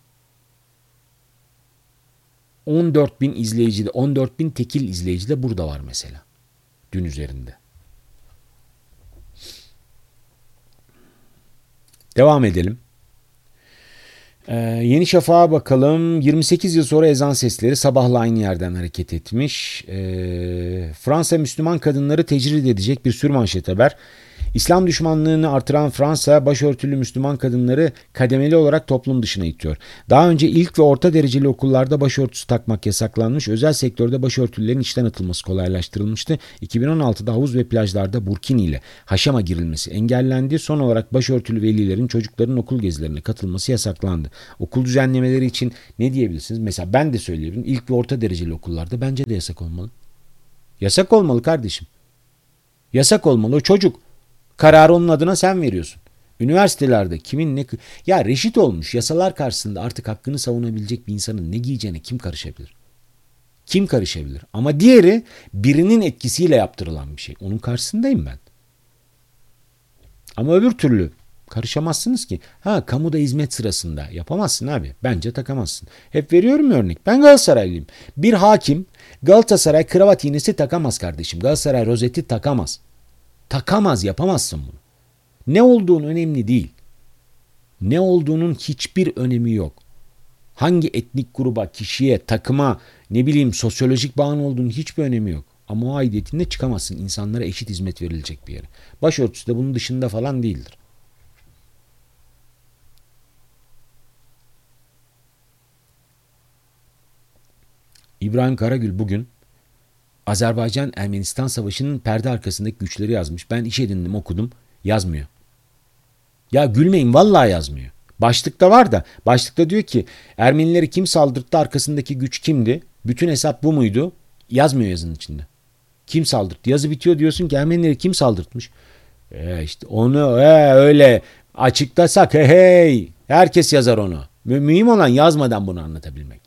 Speaker 1: on dört bin izleyici de, on dört bin tekil izleyici de burada var mesela. Dün üzerinde. Devam edelim. Ee, Yeni Şafak'a bakalım. yirmi sekiz yıl sonra ezan sesleri sabahla aynı yerden hareket etmiş. Ee, Fransa Müslüman kadınları tecrid edecek bir sürmanşet haber. İslam düşmanlığını artıran Fransa, başörtülü Müslüman kadınları kademeli olarak toplum dışına itiyor. Daha önce ilk ve orta dereceli okullarda başörtüsü takmak yasaklanmış, özel sektörde başörtülerin işten atılması kolaylaştırılmıştı. iki bin on altıda havuz ve plajlarda burkini ile haşama girilmesi engellendi. Son olarak başörtülü velilerin çocukların okul gezilerine katılması yasaklandı. Okul düzenlemeleri için ne diyebilirsiniz? Mesela ben de söyleyebilirim. İlk ve orta dereceli okullarda bence de yasak olmalı. Yasak olmalı kardeşim. Yasak olmalı. O çocuk. Kararı onun adına sen veriyorsun. Üniversitelerde kimin ne... Ya reşit olmuş yasalar karşısında artık hakkını savunabilecek bir insanın ne giyeceğine kim karışabilir? Kim karışabilir? Ama diğeri birinin etkisiyle yaptırılan bir şey. Onun karşısındayım ben. Ama öbür türlü karışamazsınız ki. Ha, kamuda hizmet sırasında yapamazsın abi. Bence takamazsın. Hep veriyorum örnek. Ben Galatasaraylıyım. Bir hakim Galatasaray kravat iğnesi takamaz kardeşim. Galatasaray rozeti takamaz. Takamaz, yapamazsın bunu. Ne olduğun önemli değil. Ne olduğunun hiçbir önemi yok. Hangi etnik gruba, kişiye, takıma, ne bileyim sosyolojik bağın olduğunun hiçbir önemi yok. Ama o aidiyetinde çıkamazsın. İnsanlara eşit hizmet verilecek bir yere. Başörtüsü de bunun dışında falan değildir. İbrahim Karagül bugün Azerbaycan-Ermenistan Savaşı'nın perde arkasındaki güçleri yazmış. Ben iş edindim, okudum. Yazmıyor. Ya gülmeyin, vallahi yazmıyor. Başlıkta var da, başlıkta diyor ki Ermenileri kim saldırttı, arkasındaki güç kimdi? Bütün hesap bu muydu? Yazmıyor yazının içinde. Kim saldırttı? Yazı bitiyor, diyorsun ki Ermenileri kim saldırtmış? E işte onu e, öyle açıklasak hey hey herkes yazar onu. Mü- Mühim olan yazmadan bunu anlatabilmek.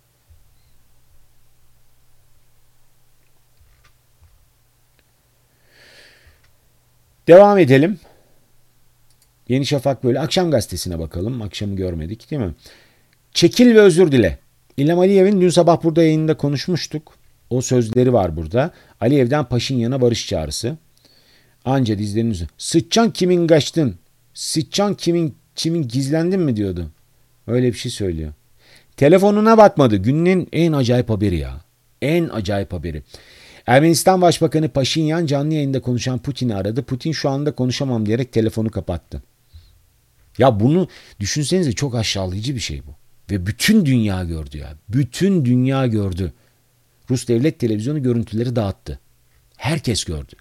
Speaker 1: Devam edelim. Yeni Şafak böyle. Akşam gazetesine bakalım. Akşamı görmedik değil mi? Çekil ve özür dile. İlham Aliyev'in dün sabah burada yayında konuşmuştuk. O sözleri var burada. Aliyev'den Paşinyan'a barış çağrısı. Anca dizlerinin üzerine. Sıçcan kimin kaçtın? Sıçcan kimin kimin gizlendin mi diyordu. Öyle bir şey söylüyor. Telefonuna bakmadı. Günün en acayip haberi ya. En acayip haberi. Ermenistan Başbakanı Paşinyan canlı yayında konuşan Putin'i aradı. Putin şu anda konuşamam diyerek telefonu kapattı. Ya bunu düşünsenize, çok aşağılayıcı bir şey bu. Ve bütün dünya gördü ya. Bütün dünya gördü. Rus devlet televizyonu görüntüleri dağıttı. Herkes gördü.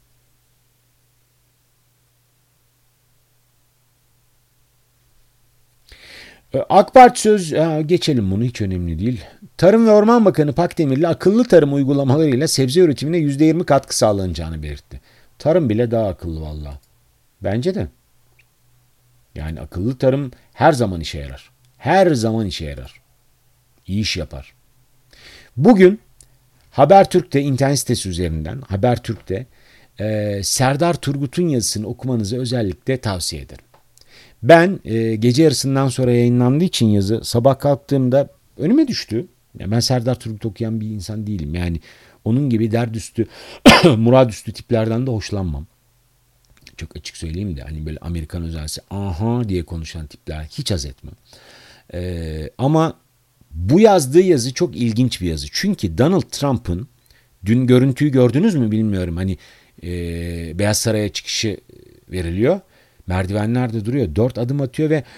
Speaker 1: AK Parti söz geçelim, bunu hiç önemli değil. Tarım ve Orman Bakanı Pakdemirli akıllı tarım uygulamalarıyla sebze üretimine yüzde yirmi katkı sağlanacağını belirtti. Tarım bile daha akıllı valla. Bence de. Yani akıllı tarım her zaman işe yarar. Her zaman işe yarar. İyi iş yapar. Bugün Habertürk'te, internet sitesi üzerinden Habertürk'te e, Serdar Turgut'un yazısını okumanızı özellikle tavsiye ederim. Ben e, gece yarısından sonra yayınlandığı için yazı sabah kalktığımda önüme düştü. Ya ben Serdar Turgut okuyan bir insan değilim. Yani onun gibi derdüstü, muradüstü tiplerden de hoşlanmam. Çok açık söyleyeyim de hani böyle Amerikan özelse aha diye konuşan tipler hiç haz etmem. Ee, ama bu yazdığı yazı çok ilginç bir yazı. Çünkü Donald Trump'ın dün görüntüyü gördünüz mü bilmiyorum. Hani e, Beyaz Saray'a çıkışı veriliyor. Merdivenlerde duruyor. Dört adım atıyor ve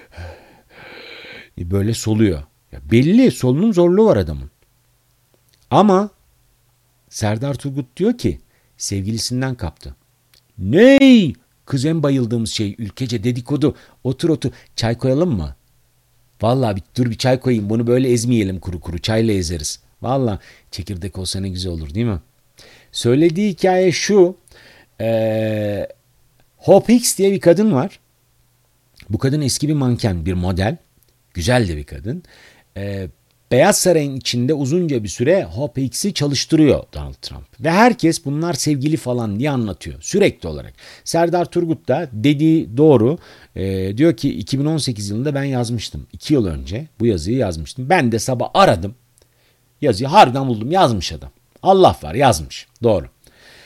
Speaker 1: böyle soluyor. Ya belli, solunum zorluğu var adamın. Ama Serdar Turgut diyor ki sevgilisinden kaptı. Ney? Kız en bayıldığımız şey, ülkece dedikodu. Otur otur. Çay koyalım mı? Vallahi bir, dur bir çay koyayım. Bunu böyle ezmeyelim kuru kuru. Çayla ezeriz. Vallahi çekirdek olsa ne güzel olur değil mi? Söylediği hikaye şu. Ee, Hope Hicks diye bir kadın var. Bu kadın eski bir manken, bir model. Güzel de bir kadın. Ee, Beyaz Saray'ın içinde uzunca bir süre Hope Hicks'i çalıştırıyor Donald Trump. Ve herkes bunlar sevgili falan diye anlatıyor sürekli olarak. Serdar Turgut da dediği doğru. Ee, diyor ki iki bin on sekiz yılında ben yazmıştım. iki yıl önce bu yazıyı yazmıştım. Ben de sabah aradım. Yazıyı harbiden buldum, yazmış adam. Allah var, yazmış. Doğru.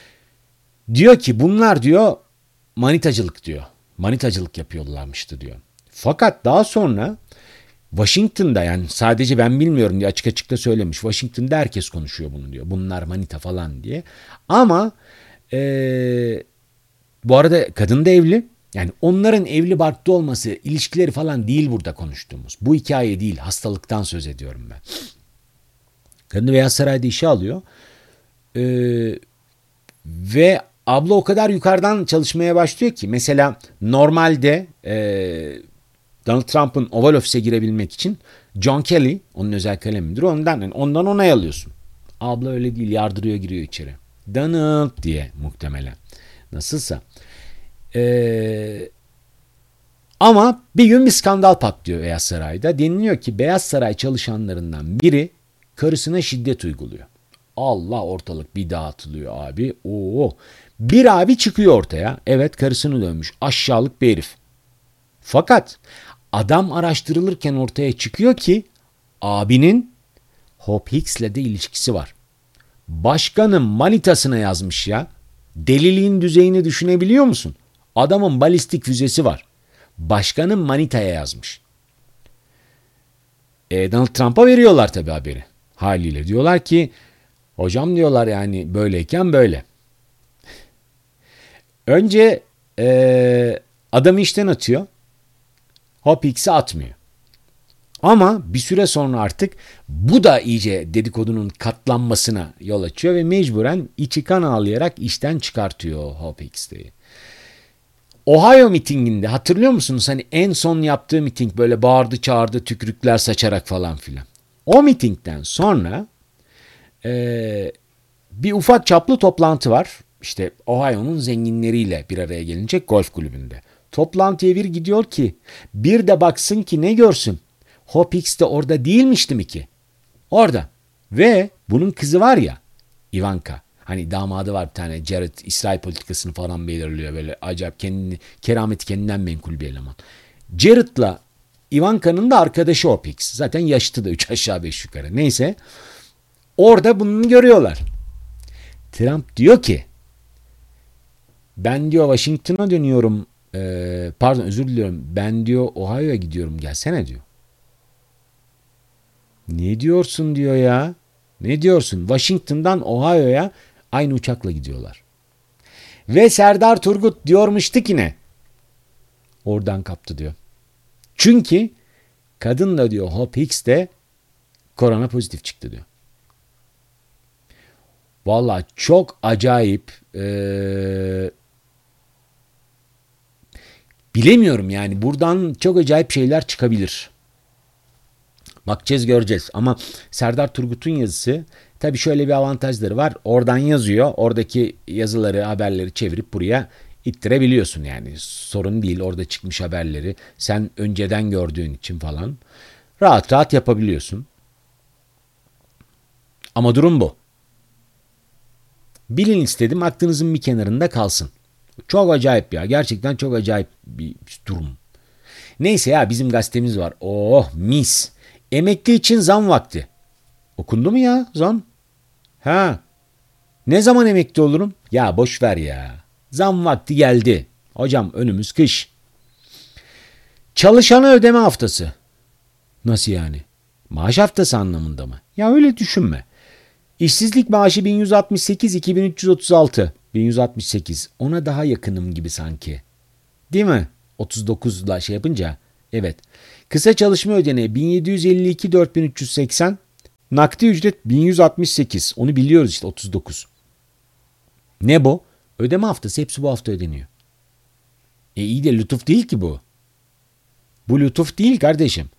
Speaker 1: Diyor ki bunlar diyor manitacılık diyor. Manitacılık yapıyorlarmıştı diyor. Fakat daha sonra Washington'da, yani sadece ben bilmiyorum diye açık açık da söylemiş. Washington'da herkes konuşuyor bunu diyor. Bunlar manita falan diye. Ama ee, bu arada kadın da evli. Yani onların evli barklı olması, ilişkileri falan değil burada konuştuğumuz. Bu hikaye değil, hastalıktan söz ediyorum ben. Kadını Beyaz Saray'da işe alıyor. Ee, ve abla o kadar yukarıdan çalışmaya başlıyor ki, mesela normalde ee, Donald Trump'ın Oval Office'e girebilmek için John Kelly, onun özel kalemidir, ondan yani ondan onay alıyorsun. Abla öyle değil, yardırıyor, giriyor içeri. Donald diye muhtemelen. Nasılsa. Ee, ama bir gün bir skandal patlıyor Beyaz Saray'da. Deniliyor ki Beyaz Saray çalışanlarından biri karısına şiddet uyguluyor. Allah, ortalık bir dağıtılıyor abi. Oo. Bir abi çıkıyor ortaya. Evet, karısını dövmüş. Aşağılık bir herif. Fakat adam araştırılırken ortaya çıkıyor ki abinin Hope Hicks'le de ilişkisi var. Başkanın manitasına yazmış ya. Deliliğin düzeyini düşünebiliyor musun? Adamın balistik füzesi var. Başkanın manitaya yazmış. E, Donald Trump'a veriyorlar tabii haberi. Haliyle diyorlar ki hocam, diyorlar, yani böyleyken böyle. Önce e, adamı işten atıyor. Hope Hicks'i atmıyor. Ama bir süre sonra artık bu da iyice dedikodunun katlanmasına yol açıyor ve mecburen içi kan ağlayarak işten çıkartıyor Hope Hicks'i. Ohio mitinginde hatırlıyor musunuz? Hani en son yaptığı miting, böyle bağırdı çağırdı, tükürükler saçarak falan filan. O mitingden sonra e, bir ufak çaplı toplantı var. İşte Ohio'nun zenginleriyle bir araya gelinecek golf kulübünde. Toplantıya bir gidiyor ki bir de baksın ki ne görsün. Hope Hicks de orada değilmişti mi ki? Orada. Ve bunun kızı var ya, Ivanka. Hani damadı var bir tane, Jared, İsrail politikasını falan belirliyor, böyle acayip, kendini, kerameti kendinden menkul bir eleman. Jared'la Ivanka'nın da arkadaşı Hope Hicks. Zaten yaşıtı da üç aşağı beş yukarı. Neyse. Orada bunu görüyorlar. Trump diyor ki ben diyor Washington'a dönüyorum, ee, pardon özür diliyorum, ben diyor Ohio'ya gidiyorum, gelsene diyor. Ne diyorsun diyor ya. Ne diyorsun? Washington'dan Ohio'ya aynı uçakla gidiyorlar. Ve Serdar Turgut diyormuştu ki ne? Oradan kaptı diyor. Çünkü kadın da diyor Hope Hicks de korona pozitif çıktı diyor. Vallahi çok acayip. Ee, bilemiyorum yani, buradan çok acayip şeyler çıkabilir. Bakacağız, göreceğiz. Ama Serdar Turgut'un yazısı tabii şöyle bir avantajları var. Oradan yazıyor. Oradaki yazıları, haberleri çevirip buraya ittirebiliyorsun yani. Sorun değil, orada çıkmış haberleri sen önceden gördüğün için falan rahat rahat yapabiliyorsun. Ama durum bu. Bilin istedim, aklınızın bir kenarında kalsın. Çok acayip ya. Gerçekten çok acayip bir durum. Neyse ya, bizim gazetemiz var. Oh mis. Emekli için zam vakti. Okundu mu ya zam? Ha. Ne zaman emekli olurum? Ya boş ver ya. Zam vakti geldi. Hocam önümüz kış. Çalışana ödeme haftası. Nasıl yani? Maaş haftası anlamında mı? Ya öyle düşünme. İşsizlik maaşı bin yüz altmış sekiz iki bin üç yüz otuz altı. bin yüz altmış sekiz. Ona daha yakınım gibi sanki. Değil mi? otuz dokuzla şey yapınca. Evet. Kısa çalışma ödeneği bin yedi yüz elli iki dört bin üç yüz seksen. Nakdi ücret bin yüz altmış sekiz. Onu biliyoruz işte, otuz dokuz. Ne bu? Ödeme haftası, hepsi bu hafta ödeniyor. E iyi de lütuf değil ki bu. Bu lütuf değil kardeşim.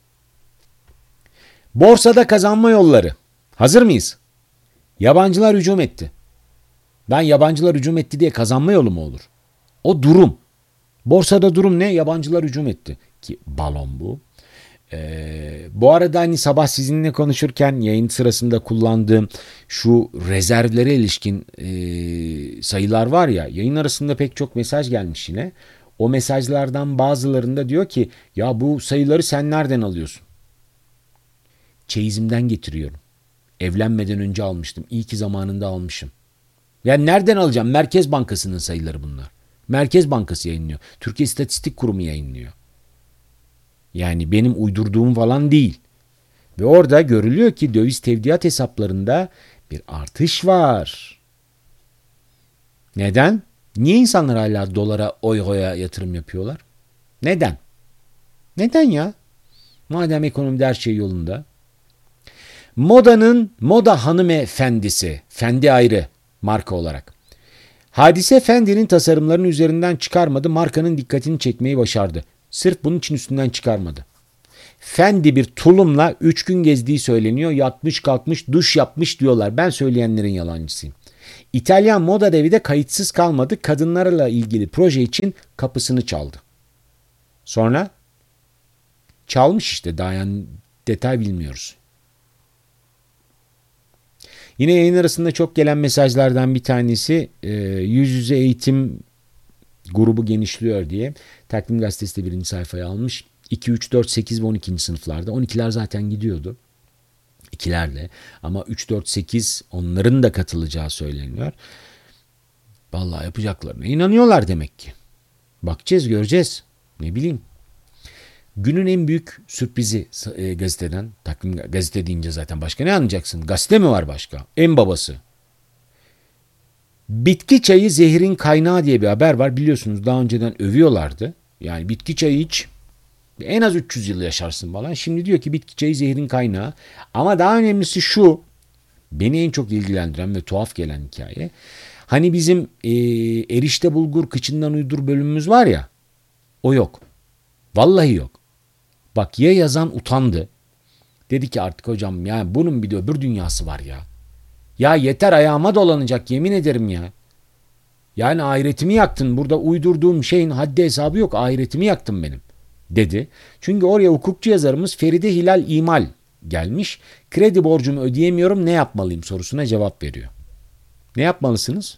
Speaker 1: Borsada kazanma yolları. Hazır mıyız? Yabancılar hücum etti. Ben yabancılar hücum etti diye kazanma yolu mu olur? O durum. Borsada durum ne? Yabancılar hücum etti. Ki balon bu. Ee, bu arada hani sabah sizinle konuşurken yayın sırasında kullandığım şu rezervlere ilişkin e, sayılar var ya, yayın arasında pek çok mesaj gelmiş yine. O mesajlardan bazılarında diyor ki ya bu sayıları sen nereden alıyorsun? Çeyizimden getiriyorum. Evlenmeden önce almıştım. İyi ki zamanında almışım. Yani nereden alacağım? Merkez Bankası'nın sayıları bunlar. Merkez Bankası yayınlıyor. Türkiye İstatistik Kurumu yayınlıyor. Yani benim uydurduğum falan değil. Ve orada görülüyor ki döviz tevdiat hesaplarında bir artış var. Neden? Niye insanlar hala dolara, euroya yatırım yapıyorlar? Neden? Neden ya? Madem ekonomide her şey yolunda. Modanın moda hanımefendisi, Fendi ayrı marka olarak. Hadise Fendi'nin tasarımlarını üzerinden çıkarmadı, markanın dikkatini çekmeyi başardı. Sırf bunun için üstünden çıkarmadı. Fendi bir tulumla üç gün gezdiği söyleniyor. Yatmış kalkmış duş yapmış diyorlar. Ben söyleyenlerin yalancısıyım. İtalyan moda devi de kayıtsız kalmadı. Kadınlarla ilgili proje için kapısını çaldı. Sonra çalmış işte, daha yani detay bilmiyoruz. Yine yayın arasında çok gelen mesajlardan bir tanesi yüz yüze eğitim grubu genişliyor diye. Takvim Gazetesi de birinci sayfaya almış. iki, üç, dört, sekiz ve on ikinci sınıflarda. on ikiler zaten gidiyordu. İkilerle. Ama üç, dört, sekiz onların da katılacağı söyleniyor. Vallahi yapacaklarına inanıyorlar demek ki. Bakacağız, göreceğiz. Ne bileyim. Günün en büyük sürprizi e, gazeteden. Takvim gazete deyince zaten başka ne anlayacaksın? Gazete mi var başka? En babası. Bitki çayı zehrin kaynağı diye bir haber var. Biliyorsunuz daha önceden övüyorlardı. Yani bitki çayı iç, en az üç yüz yıl yaşarsın falan. Şimdi diyor ki bitki çayı zehrin kaynağı. Ama daha önemlisi şu, beni en çok ilgilendiren ve tuhaf gelen hikaye. Hani bizim e, erişte bulgur kıçından uydur bölümümüz var ya, o yok. Vallahi yok. Bak, ya yazan utandı. Dedi ki artık hocam yani bunun bir de öbür dünyası var ya. Ya yeter, ayağıma dolanacak yemin ederim ya. Yani ahiretimi yaktın. Burada uydurduğum şeyin haddi hesabı yok. Ahiretimi yaktın benim, dedi. Çünkü oraya hukukçu yazarımız Feride Hilal İmal gelmiş. Kredi borcumu ödeyemiyorum, ne yapmalıyım sorusuna cevap veriyor. Ne yapmalısınız?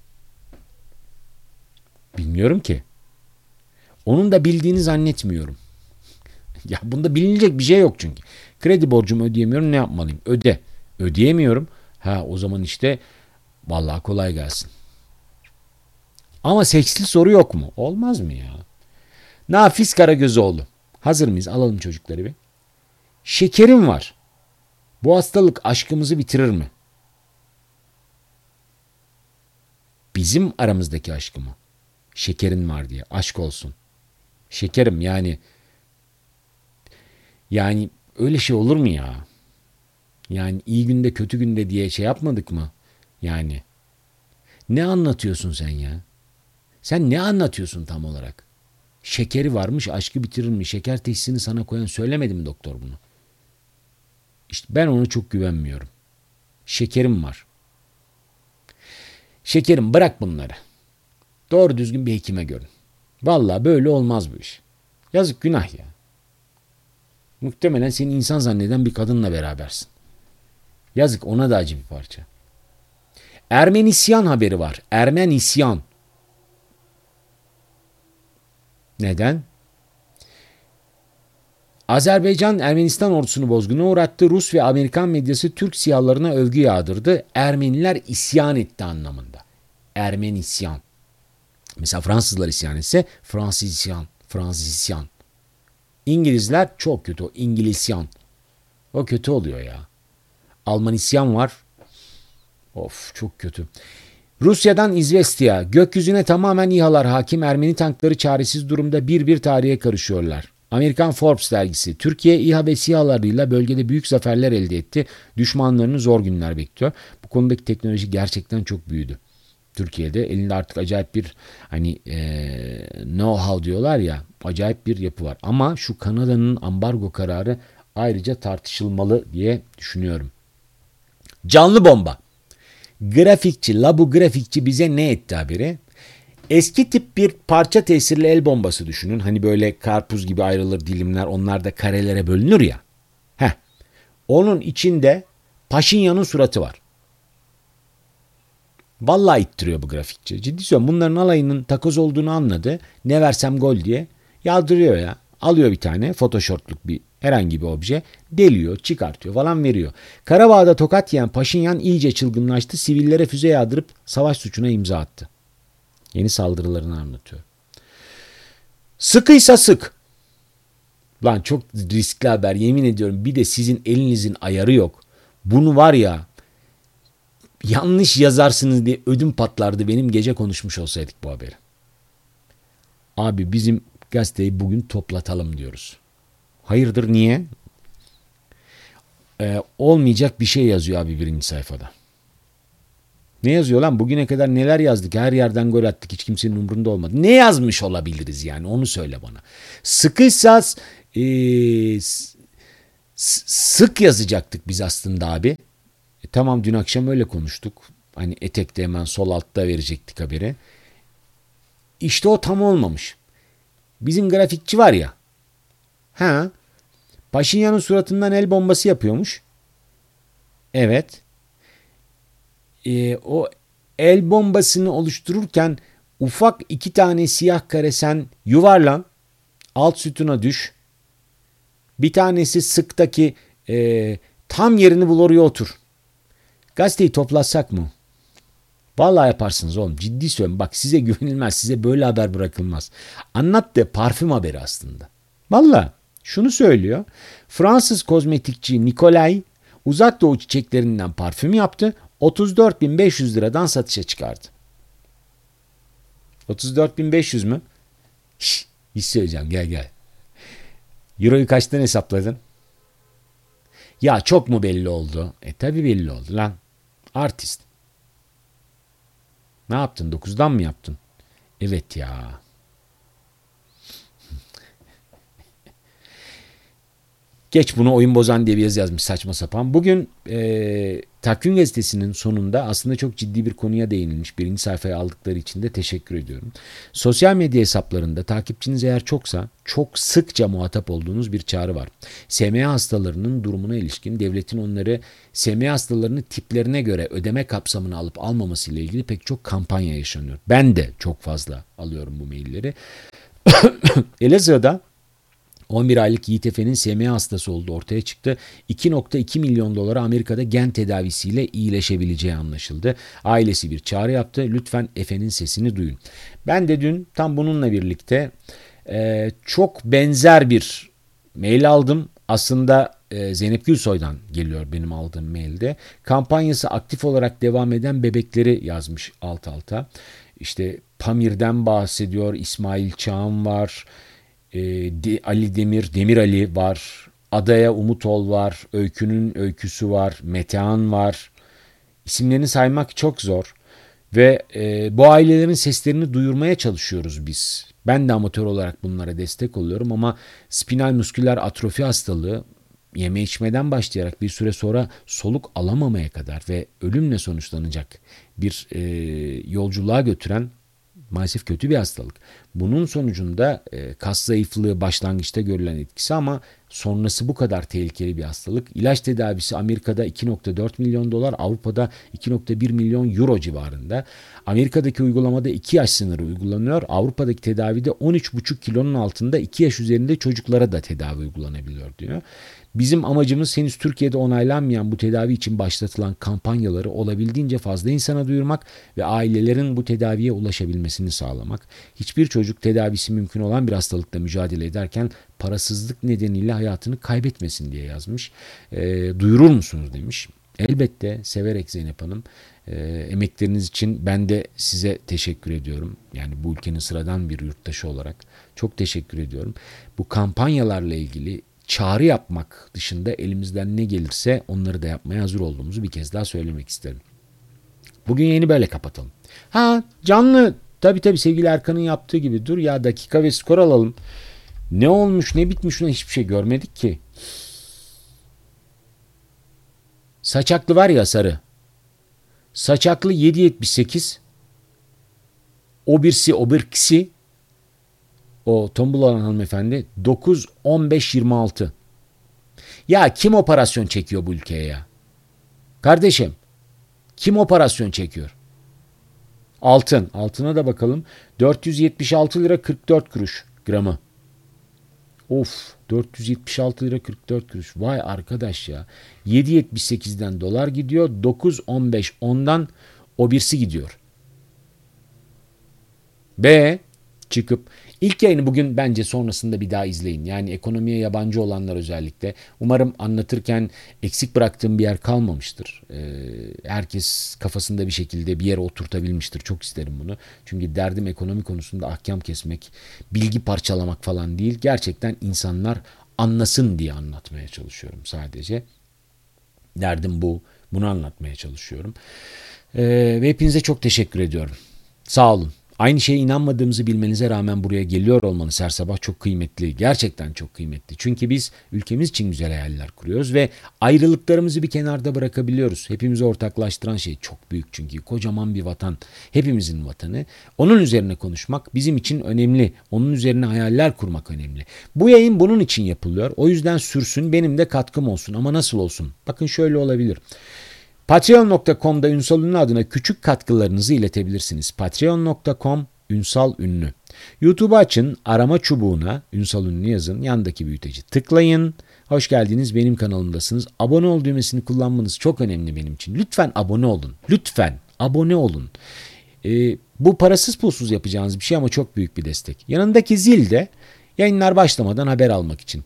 Speaker 1: Bilmiyorum ki. Onun da bildiğini zannetmiyorum. Ya bunda bilinecek bir şey yok çünkü. Kredi borcumu ödeyemiyorum, ne yapmalıyım? Öde. Ödeyemiyorum. Ha, o zaman işte vallahi kolay gelsin. Ama seksli soru yok mu? Olmaz mı ya? Nafiz Karagözoğlu. Hazır mıyız? Alalım çocukları bir. Şekerim var. Bu hastalık aşkımızı bitirir mi? Bizim aramızdaki aşkı mı? Şekerin var diye. Aşk olsun. Şekerim yani. Yani öyle şey olur mu ya? Yani iyi günde kötü günde diye şey yapmadık mı? Yani. Ne anlatıyorsun sen ya? Sen ne anlatıyorsun tam olarak? Şekeri varmış, aşkı bitirir mi? Şeker teşhisini sana koyan söylemedi mi doktor bunu? İşte ben ona çok güvenmiyorum. Şekerim var. Şekerim, bırak bunları. Doğru düzgün bir hekime görün. Vallahi böyle olmaz bu iş. Yazık, günah ya. Muhtemelen seni insan zanneden bir kadınla berabersin. Yazık, ona da acı bir parça. Ermenisyan haberi var. Ermenisyan. Neden? Azerbaycan Ermenistan ordusunu bozguna uğrattı. Rus ve Amerikan medyası Türk siyahlarına övgü yağdırdı. Ermeniler isyan etti anlamında. Ermenisyan. Mesela Fransızlar isyan etse Fransisyan, Fransisyan. İngilizler çok kötü, o İngilizyan. O kötü oluyor ya. Almanisyan var. Of, çok kötü. Rusya'dan İzvestiya. Gökyüzüne tamamen İHA'lar hakim, Ermeni tankları çaresiz durumda bir bir tarihe karışıyorlar. Amerikan Forbes dergisi. Türkiye İHA ve SİHA'larıyla bölgede büyük zaferler elde etti. Düşmanlarını zor günler bekliyor. Bu konudaki teknoloji gerçekten çok büyüdü. Türkiye'de elinde artık acayip bir hani e, know-how diyorlar ya, acayip bir yapı var. Ama şu Kanada'nın ambargo kararı ayrıca tartışılmalı diye düşünüyorum. Canlı bomba. Grafikçi, Labu grafikçi bize ne etti haberi? Eski tip bir parça tesirli el bombası düşünün. Hani böyle karpuz gibi ayrılır dilimler, onlar da karelere bölünür ya. Heh. Onun içinde Paşinyan'ın suratı var. Vallahi ittiriyor bu grafikçi. Ciddi söylüyorum. Bunların alayının takoz olduğunu anladı. Ne versem gol diye. Yaldırıyor ya. Alıyor bir tane photoshop'luk bir herhangi bir obje. Deliyor, çıkartıyor falan veriyor. Karabağ'da tokat yiyen Paşinyan iyice çılgınlaştı. Sivillere füze yağdırıp savaş suçuna imza attı. Yeni saldırılarını anlatıyor. Sıkıysa sık. Lan çok riskli haber, yemin ediyorum. Bir de sizin elinizin ayarı yok. Bunu var ya, yanlış yazarsınız diye ödüm patlardı benim gece konuşmuş olsaydık bu haberi. Abi bizim gazeteyi bugün toplatalım diyoruz. Hayırdır, niye? Ee, olmayacak bir şey yazıyor abi birinci sayfada. Ne yazıyor lan? Bugüne kadar neler yazdık? Her yerden gol attık. Hiç kimsenin umurunda olmadı. Ne yazmış olabiliriz yani? Onu söyle bana. Sıkıysa e, sık yazacaktık biz aslında abi. E, tamam, dün akşam öyle konuştuk. Hani etekte hemen sol altta verecektik haberi. İşte o tam olmamış. Bizim grafikçi var ya. Ha, Paşinyan'ın suratından el bombası yapıyormuş. Evet. E, o el bombasını oluştururken ufak iki tane siyah kare sen yuvarlan. Alt sütuna düş. Bir tanesi sıktaki e, tam yerini bul, oraya otur. Gazeteyi toplatsak mı? Vallahi yaparsınız oğlum. Ciddi söylüyorum. Bak, size güvenilmez. Size böyle haber bırakılmaz. Anlat de parfüm haberi aslında. Vallahi şunu söylüyor. Fransız kozmetikçi Nikolay Uzak Doğu çiçeklerinden parfüm yaptı. otuz dört bin beş yüz liradan satışa çıkardı. otuz dört bin beş yüz mü? Şşş, hiç söyleyeceğim, gel gel. Euroyu kaçtan hesapladın? Ya çok mu belli oldu? E tabi belli oldu lan. Artist. Ne yaptın? dokuzdan mı yaptın? Evet ya. Geç bunu, oyun bozan diye bir yazı yazmış saçma sapan. Bugün e, Takvim Gazetesi'nin sonunda aslında çok ciddi bir konuya değinilmiş. Birinci sayfaya aldıkları için de teşekkür ediyorum. Sosyal medya hesaplarında takipçiniz eğer çoksa çok sıkça muhatap olduğunuz bir çağrı var. S M A hastalarının durumuna ilişkin devletin onları S M A hastalarını tiplerine göre ödeme kapsamına alıp almaması ile ilgili pek çok kampanya yaşanıyor. Ben de çok fazla alıyorum bu mailleri. Elazığ'da on bir aylık Yiğit Efe'nin S M A hastası olduğu ortaya çıktı. iki virgül iki milyon dolara Amerika'da gen tedavisiyle iyileşebileceği anlaşıldı. Ailesi bir çağrı yaptı. Lütfen Efe'nin sesini duyun. Ben de dün tam bununla birlikte e, çok benzer bir mail aldım. Aslında e, Zeynep Gülsoy'dan geliyor benim aldığım mailde. Kampanyası aktif olarak devam eden bebekleri yazmış alt alta. İşte Pamir'den bahsediyor. İsmail Çağan var. Ali Demir, Demir Ali var. Adaya Umutol var. Öykü'nün öyküsü var. Metehan var. İsimlerini saymak çok zor. Ve e, bu ailelerin seslerini duyurmaya çalışıyoruz biz. Ben de amatör olarak bunlara destek oluyorum ama spinal musküler atrofi hastalığı yeme içmeden başlayarak bir süre sonra soluk alamamaya kadar ve ölümle sonuçlanacak bir e, yolculuğa götüren maalesef kötü bir hastalık. Bunun sonucunda e, kas zayıflığı başlangıçta görülen etkisi ama sonrası bu kadar tehlikeli bir hastalık. İlaç tedavisi Amerika'da iki virgül dört milyon dolar, Avrupa'da iki virgül bir milyon euro civarında. Amerika'daki uygulamada iki yaş sınırı uygulanıyor. Avrupa'daki tedavide on üç buçuk kilonun altında iki yaş üzerinde çocuklara da tedavi uygulanabiliyor diyor. Bizim amacımız henüz Türkiye'de onaylanmayan bu tedavi için başlatılan kampanyaları olabildiğince fazla insana duyurmak ve ailelerin bu tedaviye ulaşabilmesini sağlamak. Hiçbir çocuk tedavisi mümkün olan bir hastalıkla mücadele ederken parasızlık nedeniyle hayatını kaybetmesin diye yazmış. E, duyurur musunuz demiş. Elbette, severek Zeynep Hanım. E, emekleriniz için ben de size teşekkür ediyorum. Yani bu ülkenin sıradan bir yurttaşı olarak çok teşekkür ediyorum. Bu kampanyalarla ilgili çağrı yapmak dışında elimizden ne gelirse onları da yapmaya hazır olduğumuzu bir kez daha söylemek isterim. Bugün yeni böyle kapatalım. Ha, canlı tabii tabii sevgili Erkan'ın yaptığı gibi, dur ya, dakika ve skor alalım. Ne olmuş ne bitmiş hiçbir şey görmedik ki. Saçaklı var ya, sarı. Saçaklı yedi yetmiş sekiz. O birisi o birkisi. O tombul olan hanımefendi dokuz on beş yirmi altı. Ya kim operasyon çekiyor bu ülkeye ya? Kardeşim, kim operasyon çekiyor? Altın. Altına da bakalım. dört yüz yetmiş altı lira kırk dört kuruş gramı. Of, dört yüz yetmiş altı lira kırk dört kuruş. Vay arkadaş ya. yedi yetmiş sekizden dolar gidiyor. dokuz on beş ondan o birisi gidiyor. B çıkıp ilk yayını bugün bence sonrasında bir daha izleyin. Yani ekonomiye yabancı olanlar özellikle. Umarım anlatırken eksik bıraktığım bir yer kalmamıştır. Ee, herkes kafasında bir şekilde bir yere oturtabilmiştir. Çok isterim bunu. Çünkü derdim ekonomi konusunda ahkam kesmek, bilgi parçalamak falan değil. Gerçekten insanlar anlasın diye anlatmaya çalışıyorum sadece. Derdim bu. Bunu anlatmaya çalışıyorum. Ee, ve hepinize çok teşekkür ediyorum. Sağ olun. Aynı şeye inanmadığımızı bilmenize rağmen buraya geliyor olmanız her sabah çok kıymetli. Gerçekten çok kıymetli. Çünkü biz ülkemiz için güzel hayaller kuruyoruz ve ayrılıklarımızı bir kenarda bırakabiliyoruz. Hepimizi ortaklaştıran şey çok büyük çünkü. Kocaman bir vatan. Hepimizin vatanı. Onun üzerine konuşmak bizim için önemli. Onun üzerine hayaller kurmak önemli. Bu yayın bunun için yapılıyor. O yüzden sürsün, benim de katkım olsun. Ama nasıl olsun? Bakın şöyle olabilir. patreon nokta com'da Ünsal Ünlü adına küçük katkılarınızı iletebilirsiniz. patreon nokta com Ünsal Ünlü. YouTube'u açın, arama çubuğuna Ünsal Ünlü yazın, yandaki büyüteci tıklayın. Hoş geldiniz, benim kanalımdasınız. Abone ol düğmesini kullanmanız çok önemli benim için. Lütfen abone olun. Lütfen abone olun. Ee, bu parasız pulsuz yapacağınız bir şey ama çok büyük bir destek. Yanındaki zil de yayınlar başlamadan haber almak için.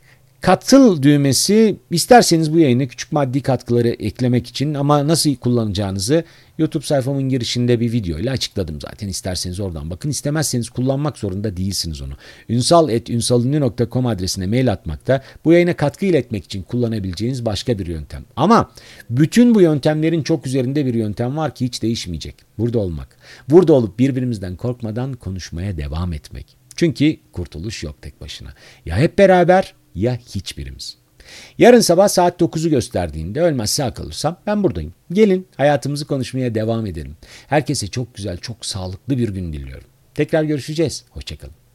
Speaker 1: Katıl düğmesi, isterseniz bu yayına küçük maddi katkıları eklemek için, ama nasıl kullanacağınızı YouTube sayfamın girişinde bir video ile açıkladım zaten. İsterseniz oradan bakın, istemezseniz kullanmak zorunda değilsiniz onu. ünsal et ünsalünlü nokta com adresine mail atmak da bu yayına katkı iletmek için kullanabileceğiniz başka bir yöntem. Ama bütün bu yöntemlerin çok üzerinde bir yöntem var ki hiç değişmeyecek. Burada olmak. Burada olup birbirimizden korkmadan konuşmaya devam etmek. Çünkü kurtuluş yok tek başına. Ya hep beraber ya hiçbirimiz. Yarın sabah saat dokuzu gösterdiğinde ölmez sağ kalırsam ben buradayım. Gelin hayatımızı konuşmaya devam edelim. Herkese çok güzel, çok sağlıklı bir gün diliyorum. Tekrar görüşeceğiz. Hoşçakalın.